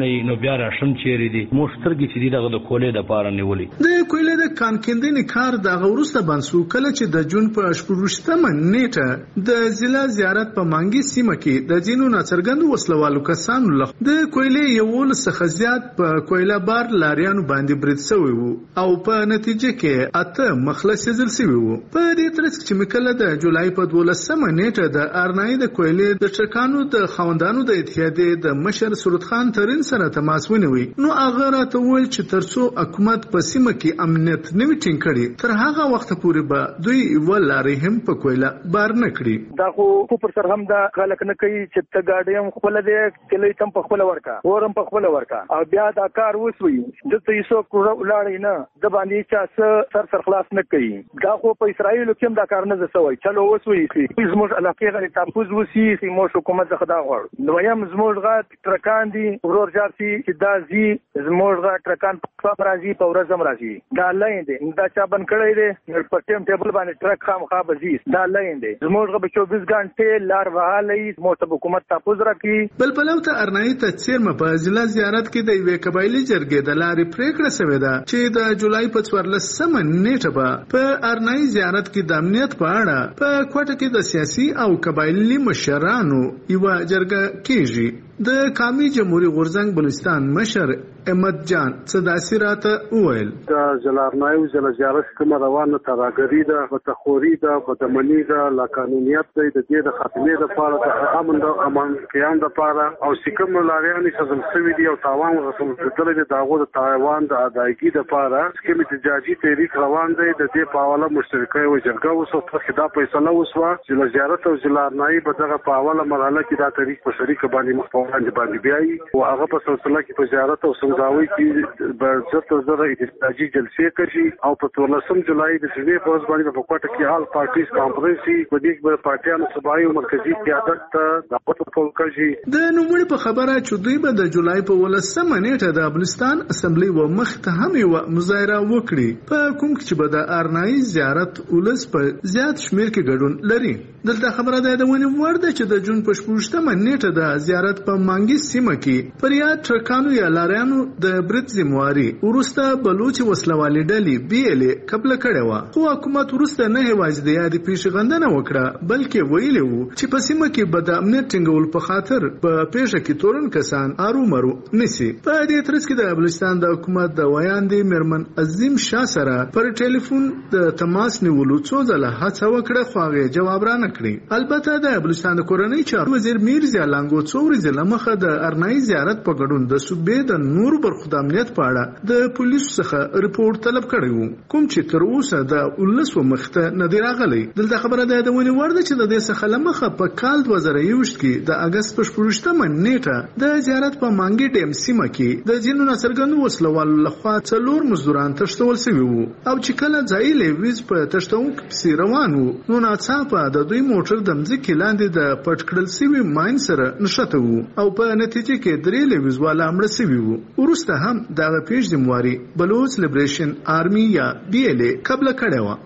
رواني نو بیا راشم چیرې دي مشترګي چې دغه د کولې د پاره نیولې د کولې د کانکندنې کار د غورسته بنسو کله چې د جون په شپږشتمه نیټه د ضلع زیارت په مانګي سیمه کې د جنونو ناڅرګند وسلوالو کسانو لخوا د کولې یو څخه زیات په کویلا بار لاریانو باندې برید شوی وو او په نتیجه کې اته مخلص زل شوی وو په دې ترڅ کې مکله د جولای په دولسمه نیټه د ارنای د کویلې د ټرکانو د خوندانو د اتحادیې د مشر سرود خان ترين سره تماس ونیوي نو هغه راته ویل چې ترڅو حکومت په سیمه کې امنیت نه وټینګ کړي تر هغه وخت پورې به دوی ولاري هم په کویلا بار نه کړي دا خو پر سر هم دا خلک نه کوي چې ته ګاډي هم خپل دې کلی تم په خپل ورکا ورم په خپل ورکا او بیا دا کار وسوي دته یې سو ولاړی نه د باندې چا سر سر خلاص نه کوي دا خو په اسرائیل کې هم دا کار نه زسوي چلو وسوي چې زموږ علاقې غړي تحفظ وسی چې مو حکومت څخه دا غواړي نو یم زموږ غا ترکان دي ورور جارسي چې دا زی زموږ غا ترکان په راځي په ورځم راځي دا لاین دي دا چا بن کړی دي په ټیم ټیبل باندې ټرک خام خا بزي دا لاین دي زموږ غا په چوبیس غنټه لار وهالي مو حکومت تحفظ راکړي بل بلو ته ارنای ته چیرمه په ضلع زیارت کې د یوې قبایلی جرګې د لارې پریکړه شوې ده چې د جولای په څوارلسمه نیټه به په ارنای زیارت کې د امنیت په اړه په کوټه کې د سیاسي او قبایلی مشرانو یو جرګه کیږي د قومي جمهوریت غورځنګ بلوچستان مشر احمد جان صداسراته وویل د جلارنای او جل زیارت کوم روانه تراګری ده وتخوري ده بدمنی ده لا قانونیت ده د دې د خاتمه لپاره د امن د امان قیام لپاره او سکم لاریان سزل سوي دي او تاوان رسول کړل دي داغه د تایوان د ادایګي لپاره سکم احتجاجي تحریک روان دی د دې په حواله مشترکه او جرګه وسو په خدا فیصله وسو چې زیارت او جلارنای په دغه په حواله مرحله کې دا تحریک په شریک باندې مخاطبان باندې بیاي او هغه په سلسله کې په زیارت او سمزاوي کې د څلور زره احتجاجي جلسې کوي او په څوارلسم جولای د سوي په ورځ باندې په کوټه کې حال پارټیز کانفرنس په دې کې پارټیانو صوبایي او مرکزی قیادت ته دعوت ورکول کوي د نوموړي په خبره چې دوی به د جولای په ولسمه نیټه د افغانستان اسمبلی و مخ ته هم یو مظاهره وکړي په کوم کې چې به د ارنای زیارت ولس په زیات شمیر کې ګډون لري دلته خبره ده د ونی ورده چې د جون په شپږشتمه نیټه د زیارت په مانګي سیمه کې پر یاد ټرکانو یا لاریانو د برید ذمہواری ورسته بلوچ وسلوالي ډلې بي ال قبل کړي و خو حکومت ورسته نه هواج د یاد پیشغندنه وکړه بلکې ویلي وو چې په سیمه کې بد امنیت ټینګول په خاطر په پیښه کې تورن کسان ارو مرو نسی په دې ترڅ کې د بلوچستان د حکومت د ویاندې مرمن عظیم شاه سره پر ټلیفون د تماس نیولو څو ځله هڅه وکړه خو هغه جواب را نه کړی البته د بلوچستان د کورنۍ چارو وزیر میرزا لانګو څو ورځې لمخه د ارنای زیارت په ګډون د صوبې د نور برخو د امنیت په اړه د پولیسو څخه ریپورت طلب کړی وو کوم چې تر اوسه د ولسو مخته نه دی راغلی دلته خبره ده د ونی ورده چې د دې څخه لمخه په کال دوه زره یوویشت کې د اگست په شپږشتمه نیټه د زیارت په مانګي ډیم سیمه کې د جنونو ناڅرګندو وسلوالو لخوا څلور مزدوران تښتول شوي وو او چې کله ځای لیویز په تښتونکو پسې روان وو نو ناڅاپه د دوی موټر د مځکې لاندې د پټ کړل شوي ماین سره نښته وو او په نتیجه کې درې لیویز والا مړه شوي وو وروسته هم دغه پیښ ذمہواری بلوچ لیبریشن آرمی یا بي ال اي قبل کړی و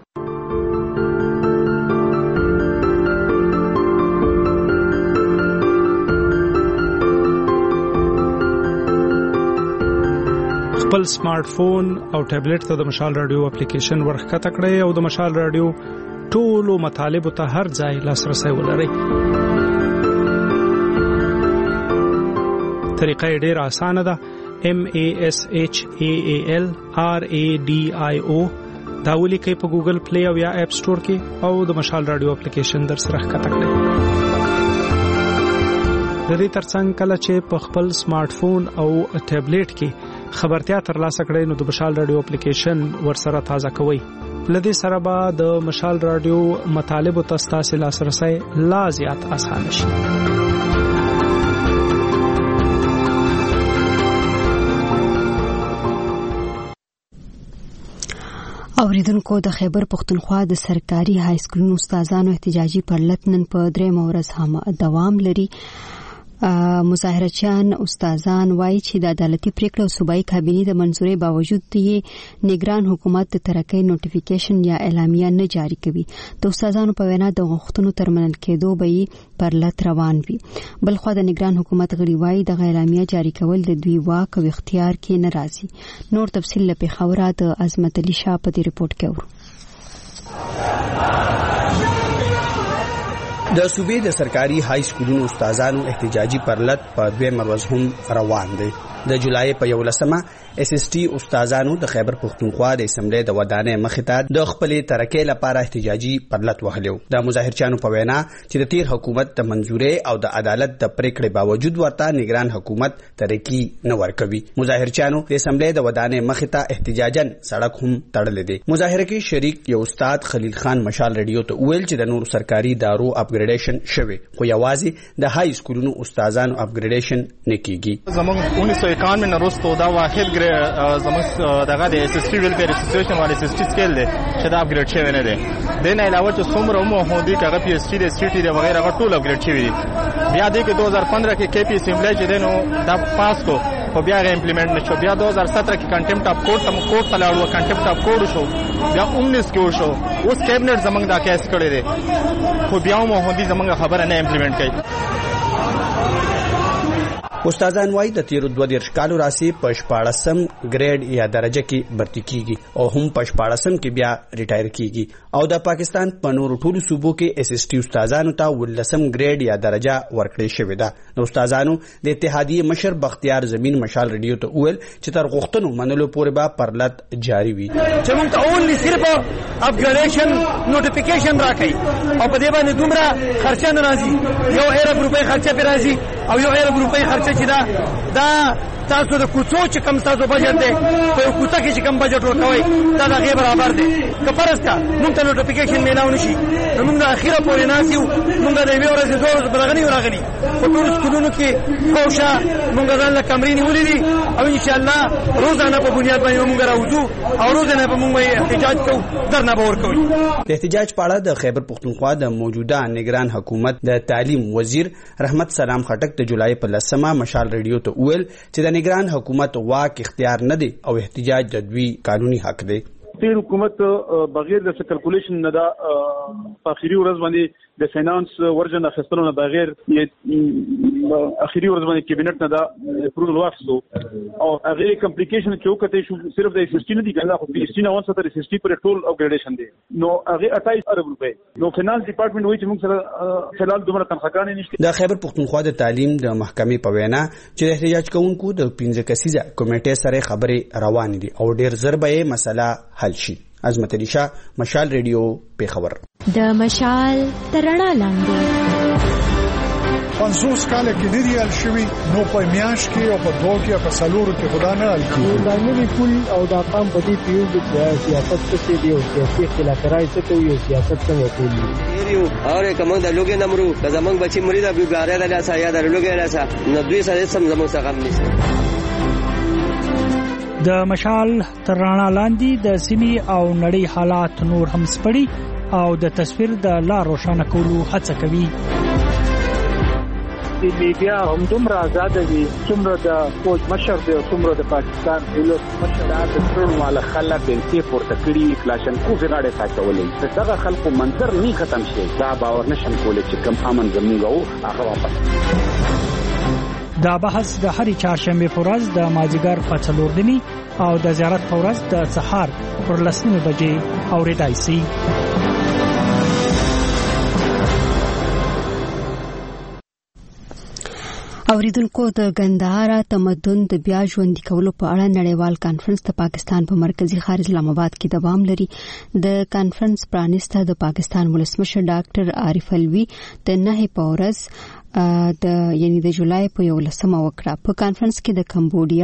خپل سمارټ فون او ټابلیټ ته د مشال رادیو اپلیکیشن ورخکته کړئ او د مشال رادیو ټولو مطالبه ته هر ځای لاسرسي ولرئ طریقه ډیره اسانه ده M A S H A A L R A D I O دا ولیکئ په ګوګل پلی او یا اپ سٹور کې او د مشال رادیو اپلیکیشن در سره ښکته کړئ د دې ترڅنګ کله چې په خپل سمارټ فون او ټابلیټ کې خبرتیا ترلاسه کړئ نو د مشال رادیو اپلیکیشن ورسره تازه کوئ لدې سره به د مشال رادیو مطالب او تاسو لاسرسي لا زیات اسانه شي اوریدونکو د خیبر پختونخوا د سرکاري های سکولونو استادانو احتجاجي پرلط نن په درې مورز هم دوام لري مظاهرچیان استادان وایي چې د عدالتي پریکړو او صوبایي کابینې د منځوري باوجود یې نگران حکومت د ترقۍ نوټیفیکیشن یا اعلامیه نه جاری کوي. د استادانو په وینا د غوښتنو ترمنل کېدو به یې پر لټ روان وي. بلخوا د نگران حکومت غړي وایي د اعلامیه جاری کول د دوی واک او اختیار کې نه راځي. نور تفصیل له پیښوره د عظمت علي شاه په دې رپورت کې اورو. د صوبې د سرکاري های سکولونو استادانو احتجاجي پرلط په دویمه ورځ هم روان دی. د جولای په یولسمه اس اس ټي استادانو د خیبر پښتونخوا د اسمبلی د ودانۍ مخې ته د خپلې ترقۍ لپاره احتجاجي پرلط وهلو. د مظاهرچیانو په وینا چې د تیر حکومت د منځوري او د عدالت د پریکړې باوجود ورته نگران حکومت ترقی نه ورکوي. مظاهرچیانو د اسمبلی د ودانۍ مخې ته احتجاجن سړک هم تړلې دي. مظاهره کې شریک یو استاد خلیل خان مشال ریډیو ته ویل چې د نورو سرکاري دارو اپګریډیشن شوی خو یوازې د های سکولونو استادانو اپګریډیشن نه کیږي. زموږ اونیس سو اکانوے نه وروسته دا واحد زموږ دغه د اس اس ټي ویلفیر اسوسییشن او اس اس ټي سکیل دی چې دا اپګریډ شوی نه دی. د نه علاوه چې څومره مو هودي کغه پی اس ټي د سی ټي د وغیرہ غټ ټول اپګریډ شوی دي. بیا د دو هزار پندرہ کې کی پی اسمبلی چې دینو دا پاس کو خو بیا غو امپلیمنٹ نشو. بیا دو هزار سترہ کې کنټمپټ اف کورټ تم کورټ ته لاړو کنټمپټ اف کورټ شو. بیا انیس کې وشو. اوس کیبنټ زمنګ دا کیس کړی دی خو بیا مو هودي زمنګ خبره نه امپلیمنٹ کړي. استادان وايي د تیر دوه دیرش کالو راسي په شپاړسم ګریډ یا درجه کې برتی کیږي او هم په شپاړسم کې بیا ریټایر کیږي او د پاکستان په نورو ټولو صوبو کې اس اس ټي استادانو ته ولسم ګریډ یا درجه ورکړې شوې ده. نو استادانو د اتحادیه مشر بختیار زمین مشال ریډیو ته وویل چې تر غوښتنو منلو پورې به پرلط جاری وي. چې موږ ته اونلی صرف اپګریډیشن نوټیفیکیشن راکړي او په دې باندې دومره خرچه نه راځي. یو ارب روپۍ خرچه پې راځي او یو ارب روپۍ خرچه چې دا دا تاسو د کوڅو چې کم تاسو بجټ دی په یو کوڅه کې چې کم بجټ ورکوي دا د غیر برابر دی. که فرض کا موږ ته نوټیفیکیشن میلاو نشي نو موږ د اخیره پورې ناست یو. موږ د یوې ورځې دوه ورځې بلغني راغلي په ټولو سکولونو کې کوشه موږ ځان له کمرې نیولې دي او انشاءالله روزانه په بنیاد باندې موږ راوځو او روزانه به موږ احتجاج کوو درنه به ورکوو. د احتجاج په اړه د خیبر پښتونخوا د موجوده نگران حکومت د تعلیم وزیر رحمت سلام خټک د جولای په لسمه مشال ریډیو ته وویل چې د نگران حکومت واک اختیار نه دی او احتجاج د دوی قانوني حق دی. تیر حکومت بغیر د کیلکولیشن نه دا په اخیری ورځ باندې د فینانس ورجن اخیستلو نه بغیر اخیری ورځ باندې کابینټ نه دا اپروval واخیستو او هغه کمپلیکیشن کې وکړې شو صرف د اس اس ټي نه دی ګنده خو اس ټي نه ونه ستر اس اس ټي پر ټول اپګریډیشن دی. نو هغه اٹھائیس ارب روپے نو فینانس ډپارټمنټ وایي چې موږ سره فلال دومره تنخواګانې نشته. د خیبر پښتونخوا د تعلیم د محکمې په وینا چې د احتجاج کوونکو د پنځه کسیزه کمیټې سره خبرې روان دي او ډیر زر به مسله حل شي. عظمت علي شاه مشال ریډیو پیښور. د مشال ترڼا لاندې پنځوس کاله کې ډېری حل شوي نو په میاشت کې او په دوه کې او په څلورو کې خدا نه حل کېږي. دا نوي پول او دا قام په دې پیوږي چې سیاست څه دی او سیاسي اختلاف راځي څه کوي او سیاست څنګه کوي. یو اور کوم د لوګي نمرو د زمنګ بچي مرید ابو ګاره د لاسه یا د لوګي لاسه نو دوی سره سم زمو څخه غم نشي. د مشال ترڼا لاندې د سیمې او نړۍ حالات نور هم سپړي او د تصویر د لار روښانه کولو هڅه کوي. د میډیا هم دومره آزاد دي څومره د فوج مشر دی او څومره د پاکستان دولت مشر د ټول مال خلک د پورته کړي کلاشن کو غاړه ساتولې. دغه خلکو منظر نه ختم شي دا باور نشم کولای چې کم امن زموږ او هغه واپس. دا بحث د هرې چهارشنبه په ورځ د مازیګر په څلور دني او د زیارت په ورځ د سهار پر لسمه بجې اوریدای شي. اوریدونکو د ګندهارا تمدن د بیا ژوندۍ کولو په اړه نړیوال کانفرنس د پاکستان په مرکزی ښار اسلام آباد کې دوام لري. د کانفرنس پرانیسته د پاکستان ولسمشر ډاکټر عارف الوی د نه په ورځ د یعنی د جولای په یولسمه وکړه. په کانفرنس کې د کمبودیا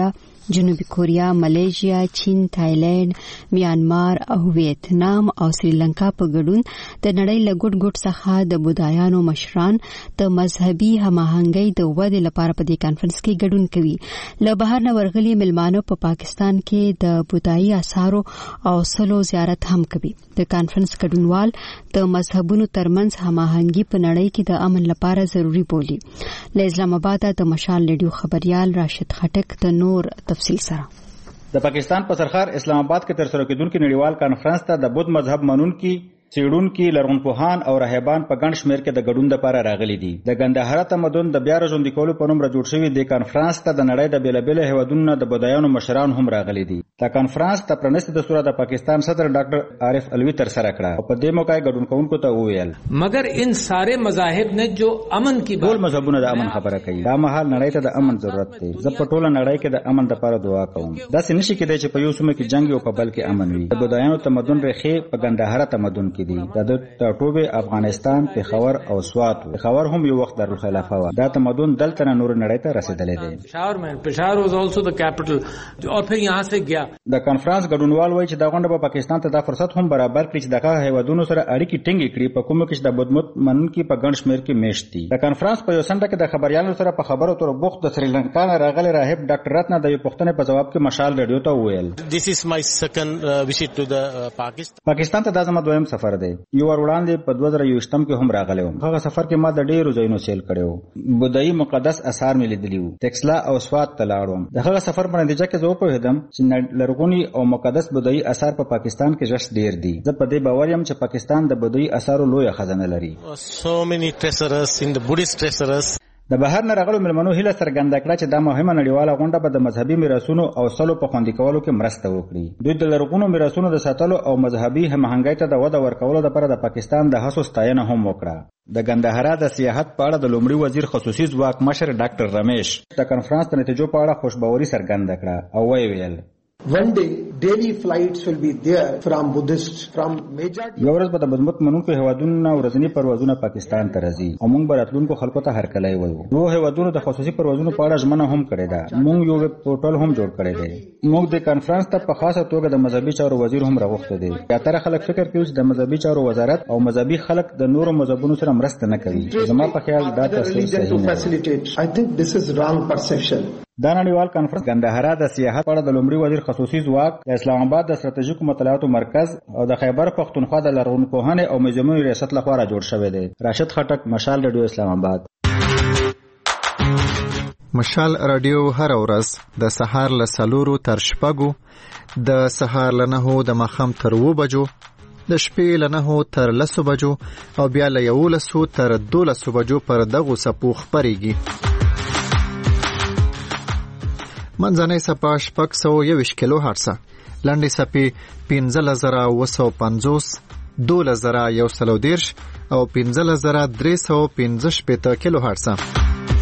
جنوبي کوریا، ملیشیا، چین، تایلند، میانمار او ویتنام او سریلانکا په ګډون د نړۍ له ګډ ګډ څخه د بودایانو مشران د مذهبي هماهنګۍ د ودې لپاره په دې کانفرنس کې ګډون کوي. له بهر نه ورغلي ملمانو په پاکستان کې د بودایي آثارو او سلو زیارت هم کوي. د کانفرنس ګډونوال د مذهبونو ترمنځ هماهنګي په نړۍ کې د امن لپاره ضروری بولي. له اسلام آباد د مشال ریډیو خبريال راشد خټک د نور تفصیل سره. د پاکستان په سرخار اسلام آباد کې تر سره کېدونکو نړیوال کانفرنس ته د بودھ مذهب منونکي څېړونکي، لرغونپوهان او راهبان په ګڼ شمېر کې د ګډون لپاره راغلي دي. د ګندهارا تمدن د بیا رژوندي کولو په نوم راجوړ شوي د کانفرنس ته د نړۍ د بېلابېلو هېوادونو د بودایانو مشران هم راغلي دي. د کانفرنس ته پرانیستې دستور د پاکستان صدر ډاکټر عارف الوی تر سره کړه او په دې موقع ګډون کوونکو ته وویل مگر ان سارے مذاهب نے جو امن کی ټول مذهبونه د امن خبره کوي. دا مهال نړۍ ته د امن ضرورت دی. زه په ټوله نړۍ کې د امن لپاره دعا کوم. داسې نشي کېدای چې په یو سیمه کې جنگ او په بل کې امن وي. د بودایانو تمدن ریښې په ګندهارا تمدن کې دي. د ټاټوبه افغانستان، پېښور او سوات. پېښور هم یو وخت دارالخلافه و. دا تمدن دلته نور نړۍ ته رسیدلې دی. پېښور میں پېښور واز آلسو د کیپټل اور پھر یہاں سے گیا. د کانفرنس ګډونوال وایي چې دا غونډه په پاکستان ته دا فرصت هم برابر کړي چې دغه هیوادونو سره اړیکې ټینګې کړي په کومو کې چې د بدمت منونکي په ګڼ شمېر کې میشت دي. د کانفرنس په یو څنډه کې د خبريالانو سره په خبرو تر بوخت د سریلانکا نه راغلي راهب ډاکټر راتنا د یو پوښتنې په جواب کې مشال ریډیو ته وویل This is my second uh, visit to the uh, Pakistan. پاکستان ته دا زما دویم سفر دی. یو ور وړاندې په دوه زره یوویشتم کې هم راغلی وم. هغه سفر کې ما د ډېرو ځایونو سیل کړی و. بودایي مقدس اثار مې لیدلي وو. ټکسلا او سوات ته لاړم. د هغه سفر په نتیجه کې زه وپوهېدم چې لرغوني او مقدس بودایي اثار په پاکستان کې ژښت ډېر دي. زه په دې باور یم چې پاکستان د بودایي اثارو لویه خزانه لري. So many treasures in the Buddhist treasures. د بهر نه راغلو مېلمنو هیله څرګنده کړه چې دا مهمه نړیواله غونډه به د مذهبي میراثونو او سلو په خوندي کولو کې مرسته وکړي. دوی د لرغونو میراثونو د ساتلو او مذهبي هماهنګۍ ته د وده ورکولو لپاره د پاکستان د هڅو ستاینه هم وکړه. د ګندهارا د سیاحت په اړه د لومړي وزیر خصوصي ځواک مشر ډاکټر رمیش د کانفرنس د نتیجو په اړه خوشباوري څرګنده کړه او ویې ویل One day, daily flights will be there from Buddhists, from majority. یو ورځ به د بدمت منونکو هیوادونو نه ورځني پروازونه پاکستان ته راځي او موږ به راتلونکو خلکو ته هرکلی وایو. دوه هیوادونو د خصوصي پروازونو په اړه ژمنه هم کړې ده. موږ یو ویب پورټل هم جوړ کړی دی. موږ د کانفرنس ته په خاصه توګه د مذهبي چارو وزیر هم راغوښتی دی. زیاتره خلک فکر کوي چې د مذهبي چارو وزارت او مذهبي خلک د نورو مذهبونو سره مرسته نه کوي. زما په خیال دا تصور صحیح نه. I think this is wrong perception. دا نړیوال کانفرنس ګندهارا د سیاحت په اړه د لومړي وزیر خصوصي ځواک، د اسلام آباد د ستراتیژیکو مطالعاتو مرکز او د خیبر پښتونخوا د لرغونپوهنې او میوزیمونو ریاست لخوا راجوړ شوی دی. راشد خټک، مشال ریډیو، اسلام آباد. مشال ریډیو هر ورځ د سهار له څلورو تر شپږو، د سهار له نهو د ماښام تر اووه بجو، د شپې له نهو تر لسو بجو او بیا له یولسو تر دولسو بجو پر دغو څپو خپرېږي. منځنۍ څپه شپږ سوه یوویشت کیلو هرڅه، لنډې څپې پنځلس زره اووه سوه پنځوس، دولس زره یو سل او دېرش او پنځلس زره درې سوه پنځه شپېته کیلو هرڅه.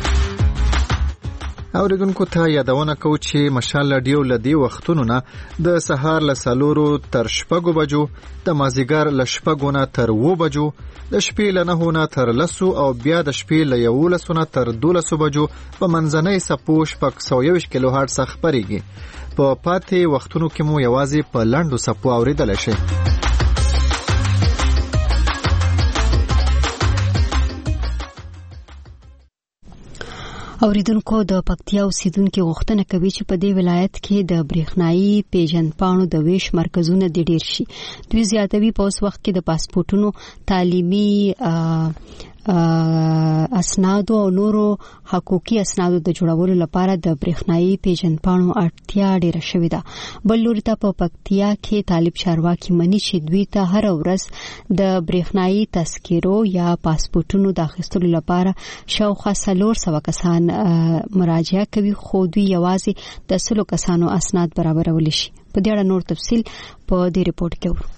اوریدونکو ته یادونه کوو چې مشال ریډیو له دې وختونو نه د سهار له څلورو تر شپږو بجو، د مازدیګر له شپږو نه تر اووه بجو، د شپې له نهو نه تر لسو او بیا د شپې له یولسو نه تر دولسو بجو په منځنۍ څپو شپږ سوه یوویشت کیلو هرټز خپرېږي. په پاتې وختونو کې مو یوازې په لنډو څپو اورېدلی شئ. اوریدونکو د پکتیا اوسیدونکو غوښتنه کوي چې په دې ولایت کې د برېښنايي پیژندپاڼو د ویش مرکزونه د ډیر شي. دوی زیاتوي په اوس وخت کې د پاسپورتونو، تعلیمي اسناد او نورو حقوقي اسنادو د جوړولو لپاره د برېښنايي پیژندپاڼو اړتیا ډیره شوې ده. بل لوري ته په پکتیا کې طالب چارواکي مني چې دوی ته هر ورځ د برېښنايي تذکرو یا پاسپورتونو د اخیستلو لپاره شاوخوا څلور سوه کسان مراجعه کوي، خو دوی یوازې د سلو کسانو اسناد برابرولی شي. په دې اړه نور تفصیل په دې ریپورت کې ورو.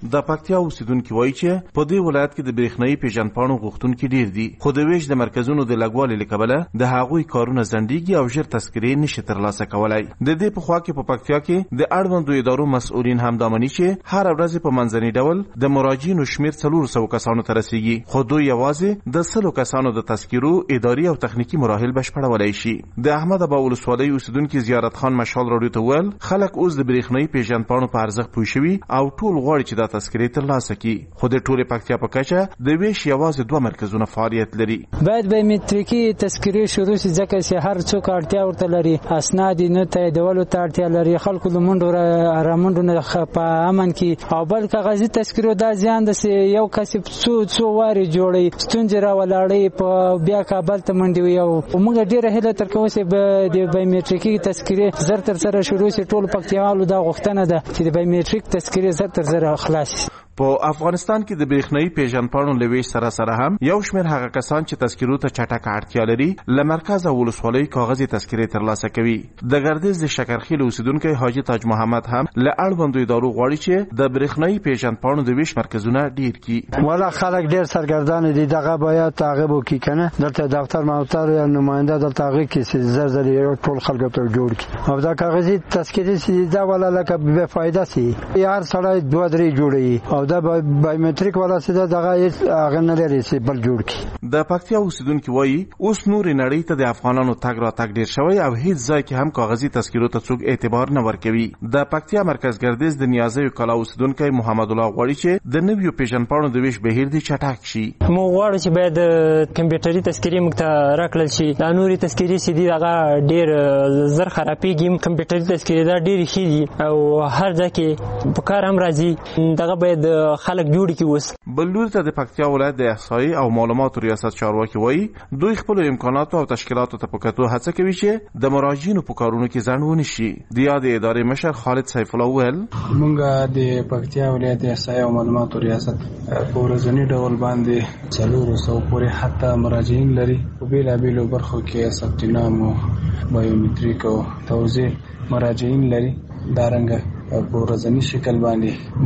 د پکتیا اوسیدونکو وایي چې په دې ولایت کې د برېښنايي پیژندپاڼو غوښتونکي ډیر دي، خو د ویش د مرکزونو د لګوالي له کبله د هغوی کارونه ځنډیږي او ژر تذکرې نشي ترلاسه کولای. د دې په خوا کې په پکتیا کې د اړوندو ادارو مسؤلین هم دا مني چې هر ورځ په منځني ډول د مراجعینو شمیر څلور سوه کسانو ته رسیږي، خو دوی یوازې د سلو کسانو د تذکیرو اداري او تخنیکی مراحل بشپړولای شي. د احمد ابا ولسوالۍ اوسیدونکي زیارت خان مشال راډیو ته ویل خلک اوس د برېښنايي پیژندپاڼو په ارزښت پوه شوي او ټول غواړي چې دا تذکرې ترلاسه کړي، خو د ټولې پکتیا په کچه د ویش یوازې دوه مرکزونه فعالیت لري. باید بایومټریکي تذکرې شروع شي ځکه چې هر څوک اړتیا ورته لري، اسناد یې نه تاییدولو ته اړتیا لري، خلکو د منډو رامنډو نه په امن کې، او بل کاغذي تذکرو دا زیان ده چې یو کس څو څو واري جوړي ستونزې راولاړي په بیا کابل ته منډي وي. او موږ ډیره هیله تر کوو چې د بایومټریکي تذکرې زر تر سره شروع شي. ټول پکتیاوالو دا غوښتنه ده چې د بایومټریک تذکرې زر تر سره خلاص شي. په افغانستان کې د برېښنايي پیژندپاڼو له ویش سره سره هم یو شمېر هغه کسان چې تذکرو ته چټکه اړتیا لري له مرکز او ولسوالۍ کاغذي تذکرې ترلاسه کوي. د ګردیز د شکرخیل اوسیدونکی حاجي تاج محمد هم له اړوندو ادارو غواړي چې د برېښنايي پیژندپاڼو د ویش مرکزونه ډیر کړي. والا خلک ډیر سرګردان دي، دغه باید تعقیب وکړي کنه. دلته دفتر موتر یا نماینده دلته هغه کې زر زر ټول خلک ته جوړ کړي او دا کاغذي تذکرې چې دا والا لکه بے فایده سي یار سړی دوه درې جوړي او دا بایومټریک والا سره دغه هغه نه لري چې بل جوړ کی. د پکتیا اوسیدونکو وایي اوس نور نړۍ ته د افغانانو تګ را تګ ډیر شوی او هیڅ ځای کې هم کاغذي تذکرو ته څوک اعتبار نه ورکوي. د پکتیا مرکز ګردیز د نیازیو کلا اوسیدونکی محمد الله غواړي چې د نویو پیژندپاڼو د ویش بهیر دی چټک شي. مو غواړو چې باید کمپیوټري تذکرې موږ ته راکړل شي. دا نوري تذکرې چې دي هغه ډیر زر خرابېږي، کمپیوټري تذکرې دا ډیر ښې دي او هر ځای کې په کار هم راځي. دغه باید خلک جوړ کړي. اوس بل لوري ته د پکتیا ولایت د احصایې او معلوماتو ریاست چارواکي وایي دوی خپل امکاناتو او تشکیلاتو ته په کتو هڅه کوي چې د مراجعینو په کارونو کې ځنډ ونه شي. د یادې ادارې مشر خالد سیف الله ویل موږ د پکتیا ولایت د احصایې او معلوماتو ریاست په ورځني ډول باندې څلور سوه پورې حتی مراجعین لري په بیلابیلو برخو کې ثبت نام او بایومټریک او توضیح مراجعین لري. دارنګه په ورځني شکل باندې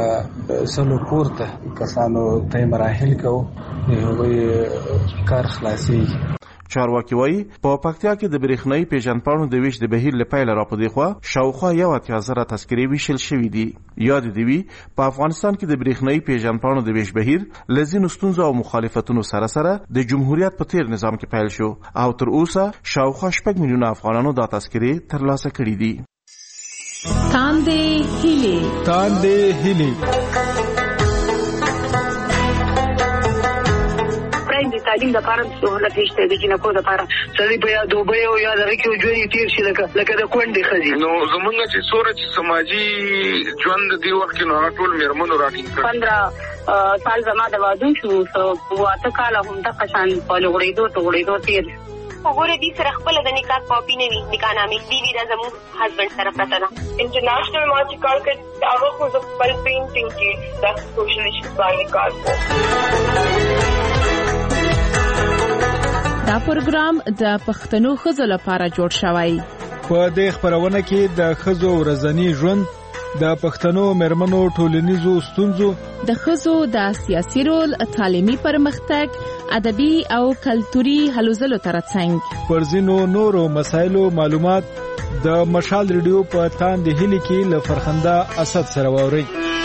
موږ سلو پورته کسانو ته مراحل کوو هغوی کار خلاصي. چارواکي وایي په پکتیا کې د برېښنايي پیژندپاڼو د ویش د بهیر له پیله را په دېخوا شاوخوا یو اتیا زره تذکرې ویشل شوي دي. یاد دې وي په افغانستان کې د برېښنايي پیژندپاڼو د ویش بهیر له ځینو ستونزو او مخالفتونو سره سره د جمهوریت په تیر نظام کې پیل شو او تر اوسه شاوخوا شپږ میلیونه افغانانو دا تذکرې ترلاسه کړي دي. تاندې هیلې تاندې هیلې د تعلیم لپاره سهولت نشته د جنکو لپاره سړي په یا دوبۍ او یا دغه کې ژوند تیر شي لکه لکه د کونډې ښځې. نو زمونږ چې څومره چې سماجي ژوند د دې وخت کې نو هغه ټول مېرمنو راټینګ کړ. پندره سال زما د واده شو، اته کاله همدغه شان په لوړېدو ته غوړېدو تېر شو. وګوره دې سره خپله د نکاح کاپي نه وي، نکاح نامې دې وي دا زموږ هسبنډ سره پرته ده. انټرنیشنل ما چې کار کوي هغه خو زه خپل پینټینګ کې د سوشل ایشوز باندې کار کوم. دا پروګرام د پښتنو ښځو لپاره جوړ شوی. په دې خبرونه کې د ښځو ورځنی ژوند، د پښتنو مېرمنو ټولنیزو ستونزو، د ښځو د سیاسي رول، تعلیمي پرمختګ، ادبي او کلتوري هلو ځلو ترڅنګ پر ځینو نورو مسایلو معلومات د مشال ریډیو په تاندې هیلې کې له فرخنده اسد سره واورئ.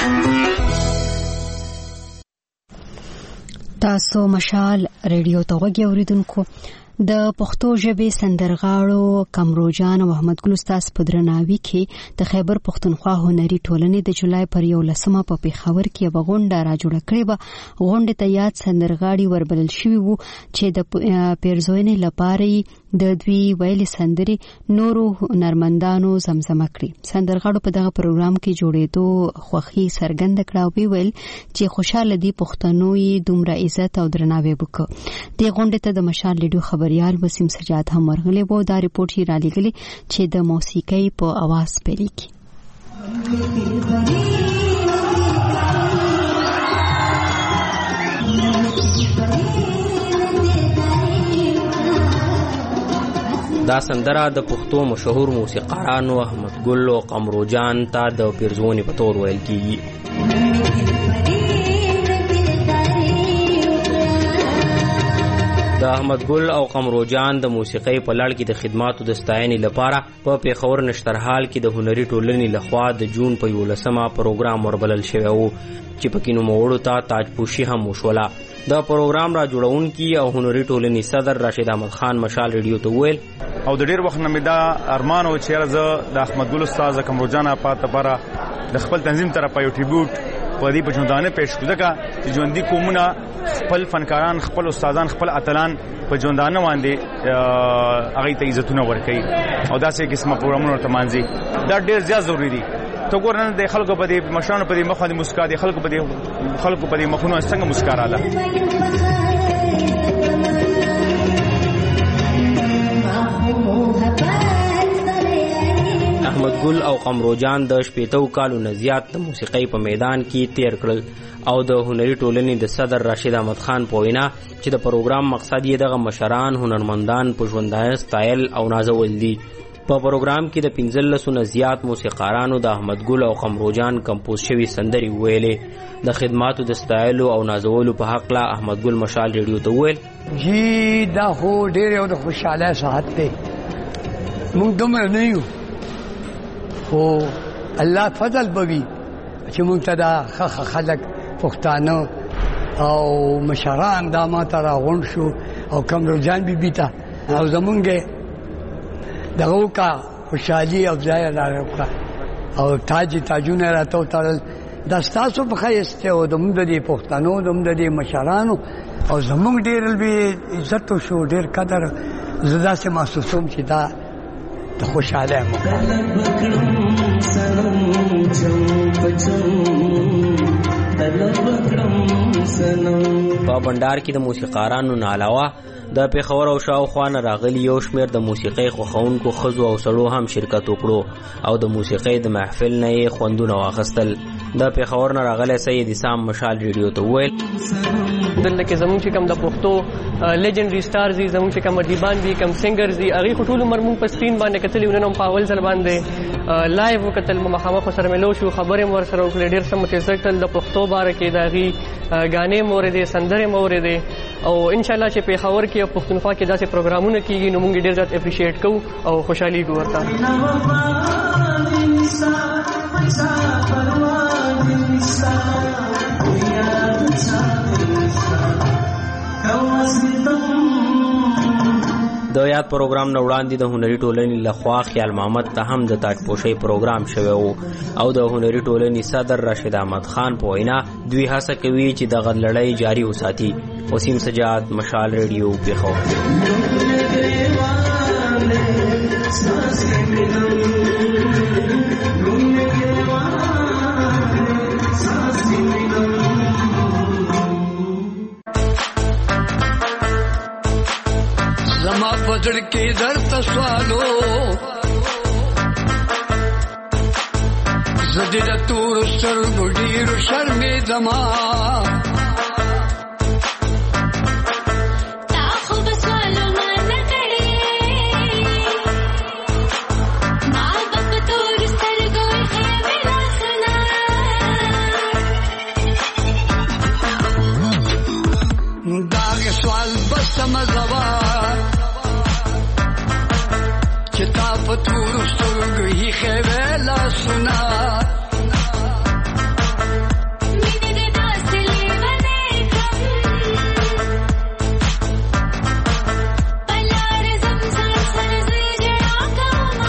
تاسو مشال ریډیو ته غوږی اوریدونکو. د پښتو ژبې سندرغاړو کمروجان او محمد ګل استاد په درناوي کې د خیبر پښتونخوا هنري ټولنې د جولای پر یولسمه په پیښور کې یوه غونډه را جوړه کړې وه. غونډې ته یاد سندرغاړي وربلل شوي وو چې د پیرزوینې لپاره د دوی ویلې سندرې نورو هنرمندانو زمزمه کړي. سندرغاړو په دغه پروګرام کې جوړېدو خوښي څرګنده کړه او ویل چې خوشاله دي پښتنو یې دومره عزت او درناوی وکړ. دې غونډې ته د مشال ریډیو خبريال وسیم سجاد هم ورغلی وو. دا ریپورت یې را لېږلی چې د موسیقۍ په اواز پیلېږي. دا سندره د پښتو مشهور موسیقارانو احمد ګل او قمرو جان ته د پیرزونې په تور ویل کیږي. د احمد ګل او قمرو جان د موسیقۍ په لړ کې د خدماتو د ستاینې لپاره په پیښور نشترحال کې د هنري ټولنې لخوا د جون په یولسمه پروګرام وربلل شوی و چې پکې نوموړو ته تاجپوشي هم وشوله. د پروګرام را جوړونکي او هنري ټولنې صدر راشد احمد خان مشال ریډیو ته وویل او د ډیر وخت نه مې دا ارمان و چې زه د احمد ګل استاد قمرو جان اپا لپاره د خپل تنظیم طرفه یو ټریبیوټ په دې پښتونانه پېښ کړو ځکه چې ژوندۍ قومونه خپل فنکاران خپل استادان خپل اتلان په ژوندانه باندې هغه ته عزتونه ورکړي او داسې قسمه پروګرامونه ته مانځي. دا ډیر زیات ضروری دي. تو ګورنه د خلکو په دې مشرانو په دې مخ باندې مسکا دي، خلکو په دې خلکو په دې مخونو څنګه مسکا رااله. احمد ګل او قمرو جان د شپېتو کالو نه زیات د موسیقۍ په میدان کې تیر کړل او د هنري ټولنې د صدر راشد احمد خان په وینا چې د پروګرام مقصد یې دغه مشران هنرمندان په ژوندانه ستایل او نازول دي. په پروګرام کې د پنځلسو نه زیات موسیقارانو د احمد ګل او قمرو جان کمپوز شوي سندرې ویلې. د خدماتو د ستایلو او نازولو په حق لا احمد ګل مشال ریډیو ته وویل جی دا خو ډېر یو د خوشحاله ساعت دی. موږ دومره نه یو خو الله فضل بوي چې موږ ته دا خلک پښتانه او مشران دا ما ته راغونډ شو او قمرو جان بیبي ته او زمونږ دغه کا خوشحالي او ځای لاره او تاج تاجونه راته وتړل. دا ستاسو په ښایسته او زموږ د دې پښتنو زموږ د دې مشرانو او زموږ ډېر لوی عزت شو ډېر قدر زه داسې محسوسوم چې دا د خوشحاله یم. په بندار کې د موسیقارانو نه علاوه د پیښور او شاوخوا نه راغلي یو شمېر د موسیقۍ خوښونکو ښځو او سړو هم شرکت وکړو او د موسیقۍ د محفل نه یې خوندونه واخیستل. د پیښور نه راغلی سید اسام مشال ریډیو ته وویل دلته کې زموږ چې کوم د پښتو لیجنډري سټارز دي، زموږ چې کوم ادیبان دي، کوم سنګرز دي، هغې خو ټول عمر مونږ په سکرین باندې کتلي. نن هم په اول ځل باندې لایو وکتل، مخامخ ورسره ملو شو، خبرې مو ورسره وکړې. ډېر څه مو تېر کړل. د پښتو باره کې د هغې ګانې مو اورېدې، سندرې مو اورېدې او انشاءالله چې پیښور کې او پښتونخوا کې داسې پروګرامونه کېږي نو مونږ ډېر زیات اپریشیټ کوو او خوشحالېږو ورته. د یاد پروګرام نه وړاندې د هنري ټولنې لخوا خیال محمد ته هم د تاجپوشۍ پروګرام شوی و او د هنري ټولنې صدر راشد احمد خان په وینا دوی هڅه کوي چې دغه لړۍ جاري وساتي. وسیم سجاد مشال ریډیو پیښور. زما پزړ کې درته سوالو زدي د تور سترګو ډېر شرمې زما تا خو به سوالو ما نه کړې ما به په تور سترګو خېمې لاسونه داغه سوال بس سمځوا چتا پتور سترګو هی خېوه لا سنا مینه دې داسې لیونه کړم بلار زمزم سره زوی جړا کوما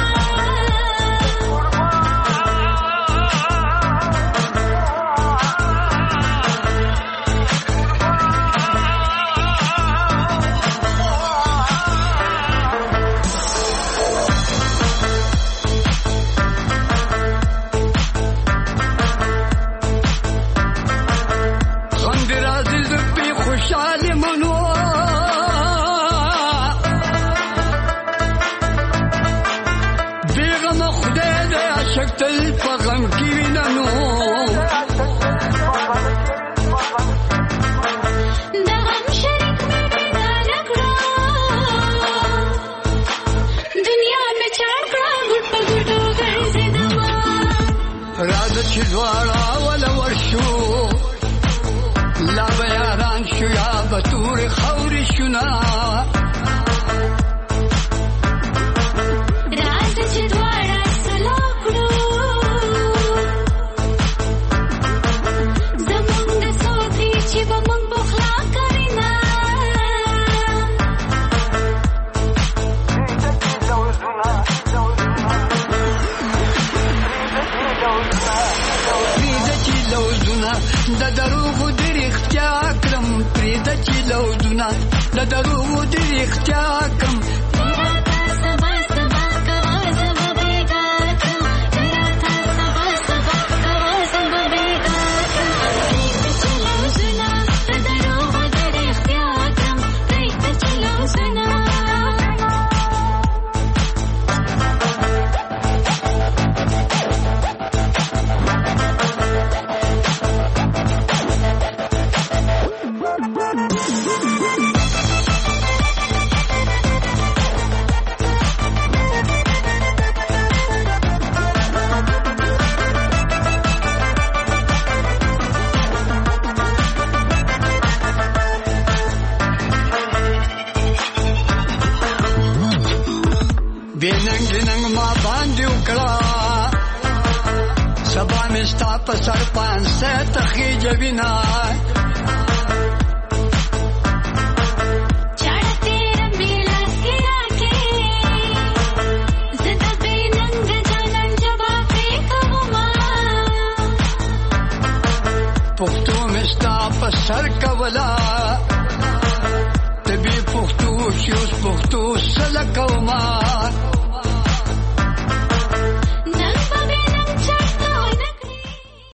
واړه ولا ورشو لا بیاران شو یا بطور خوري شنا راځه چې دواړه سلو کړو زمونږ د سوتي چې به مونږ بخلا کړینا د دروغ د رښتیا کړم پرېږده چې لوزونه د دروغ د رښتیا کړم سر پانسه تخی جبینا چاڑا تیرا بیلاس کی آکے زدہ بے ننگ جانن جبا فیکا ہما پختو مستا پسر کولا تبی پختو شیوز پختو سلکو ما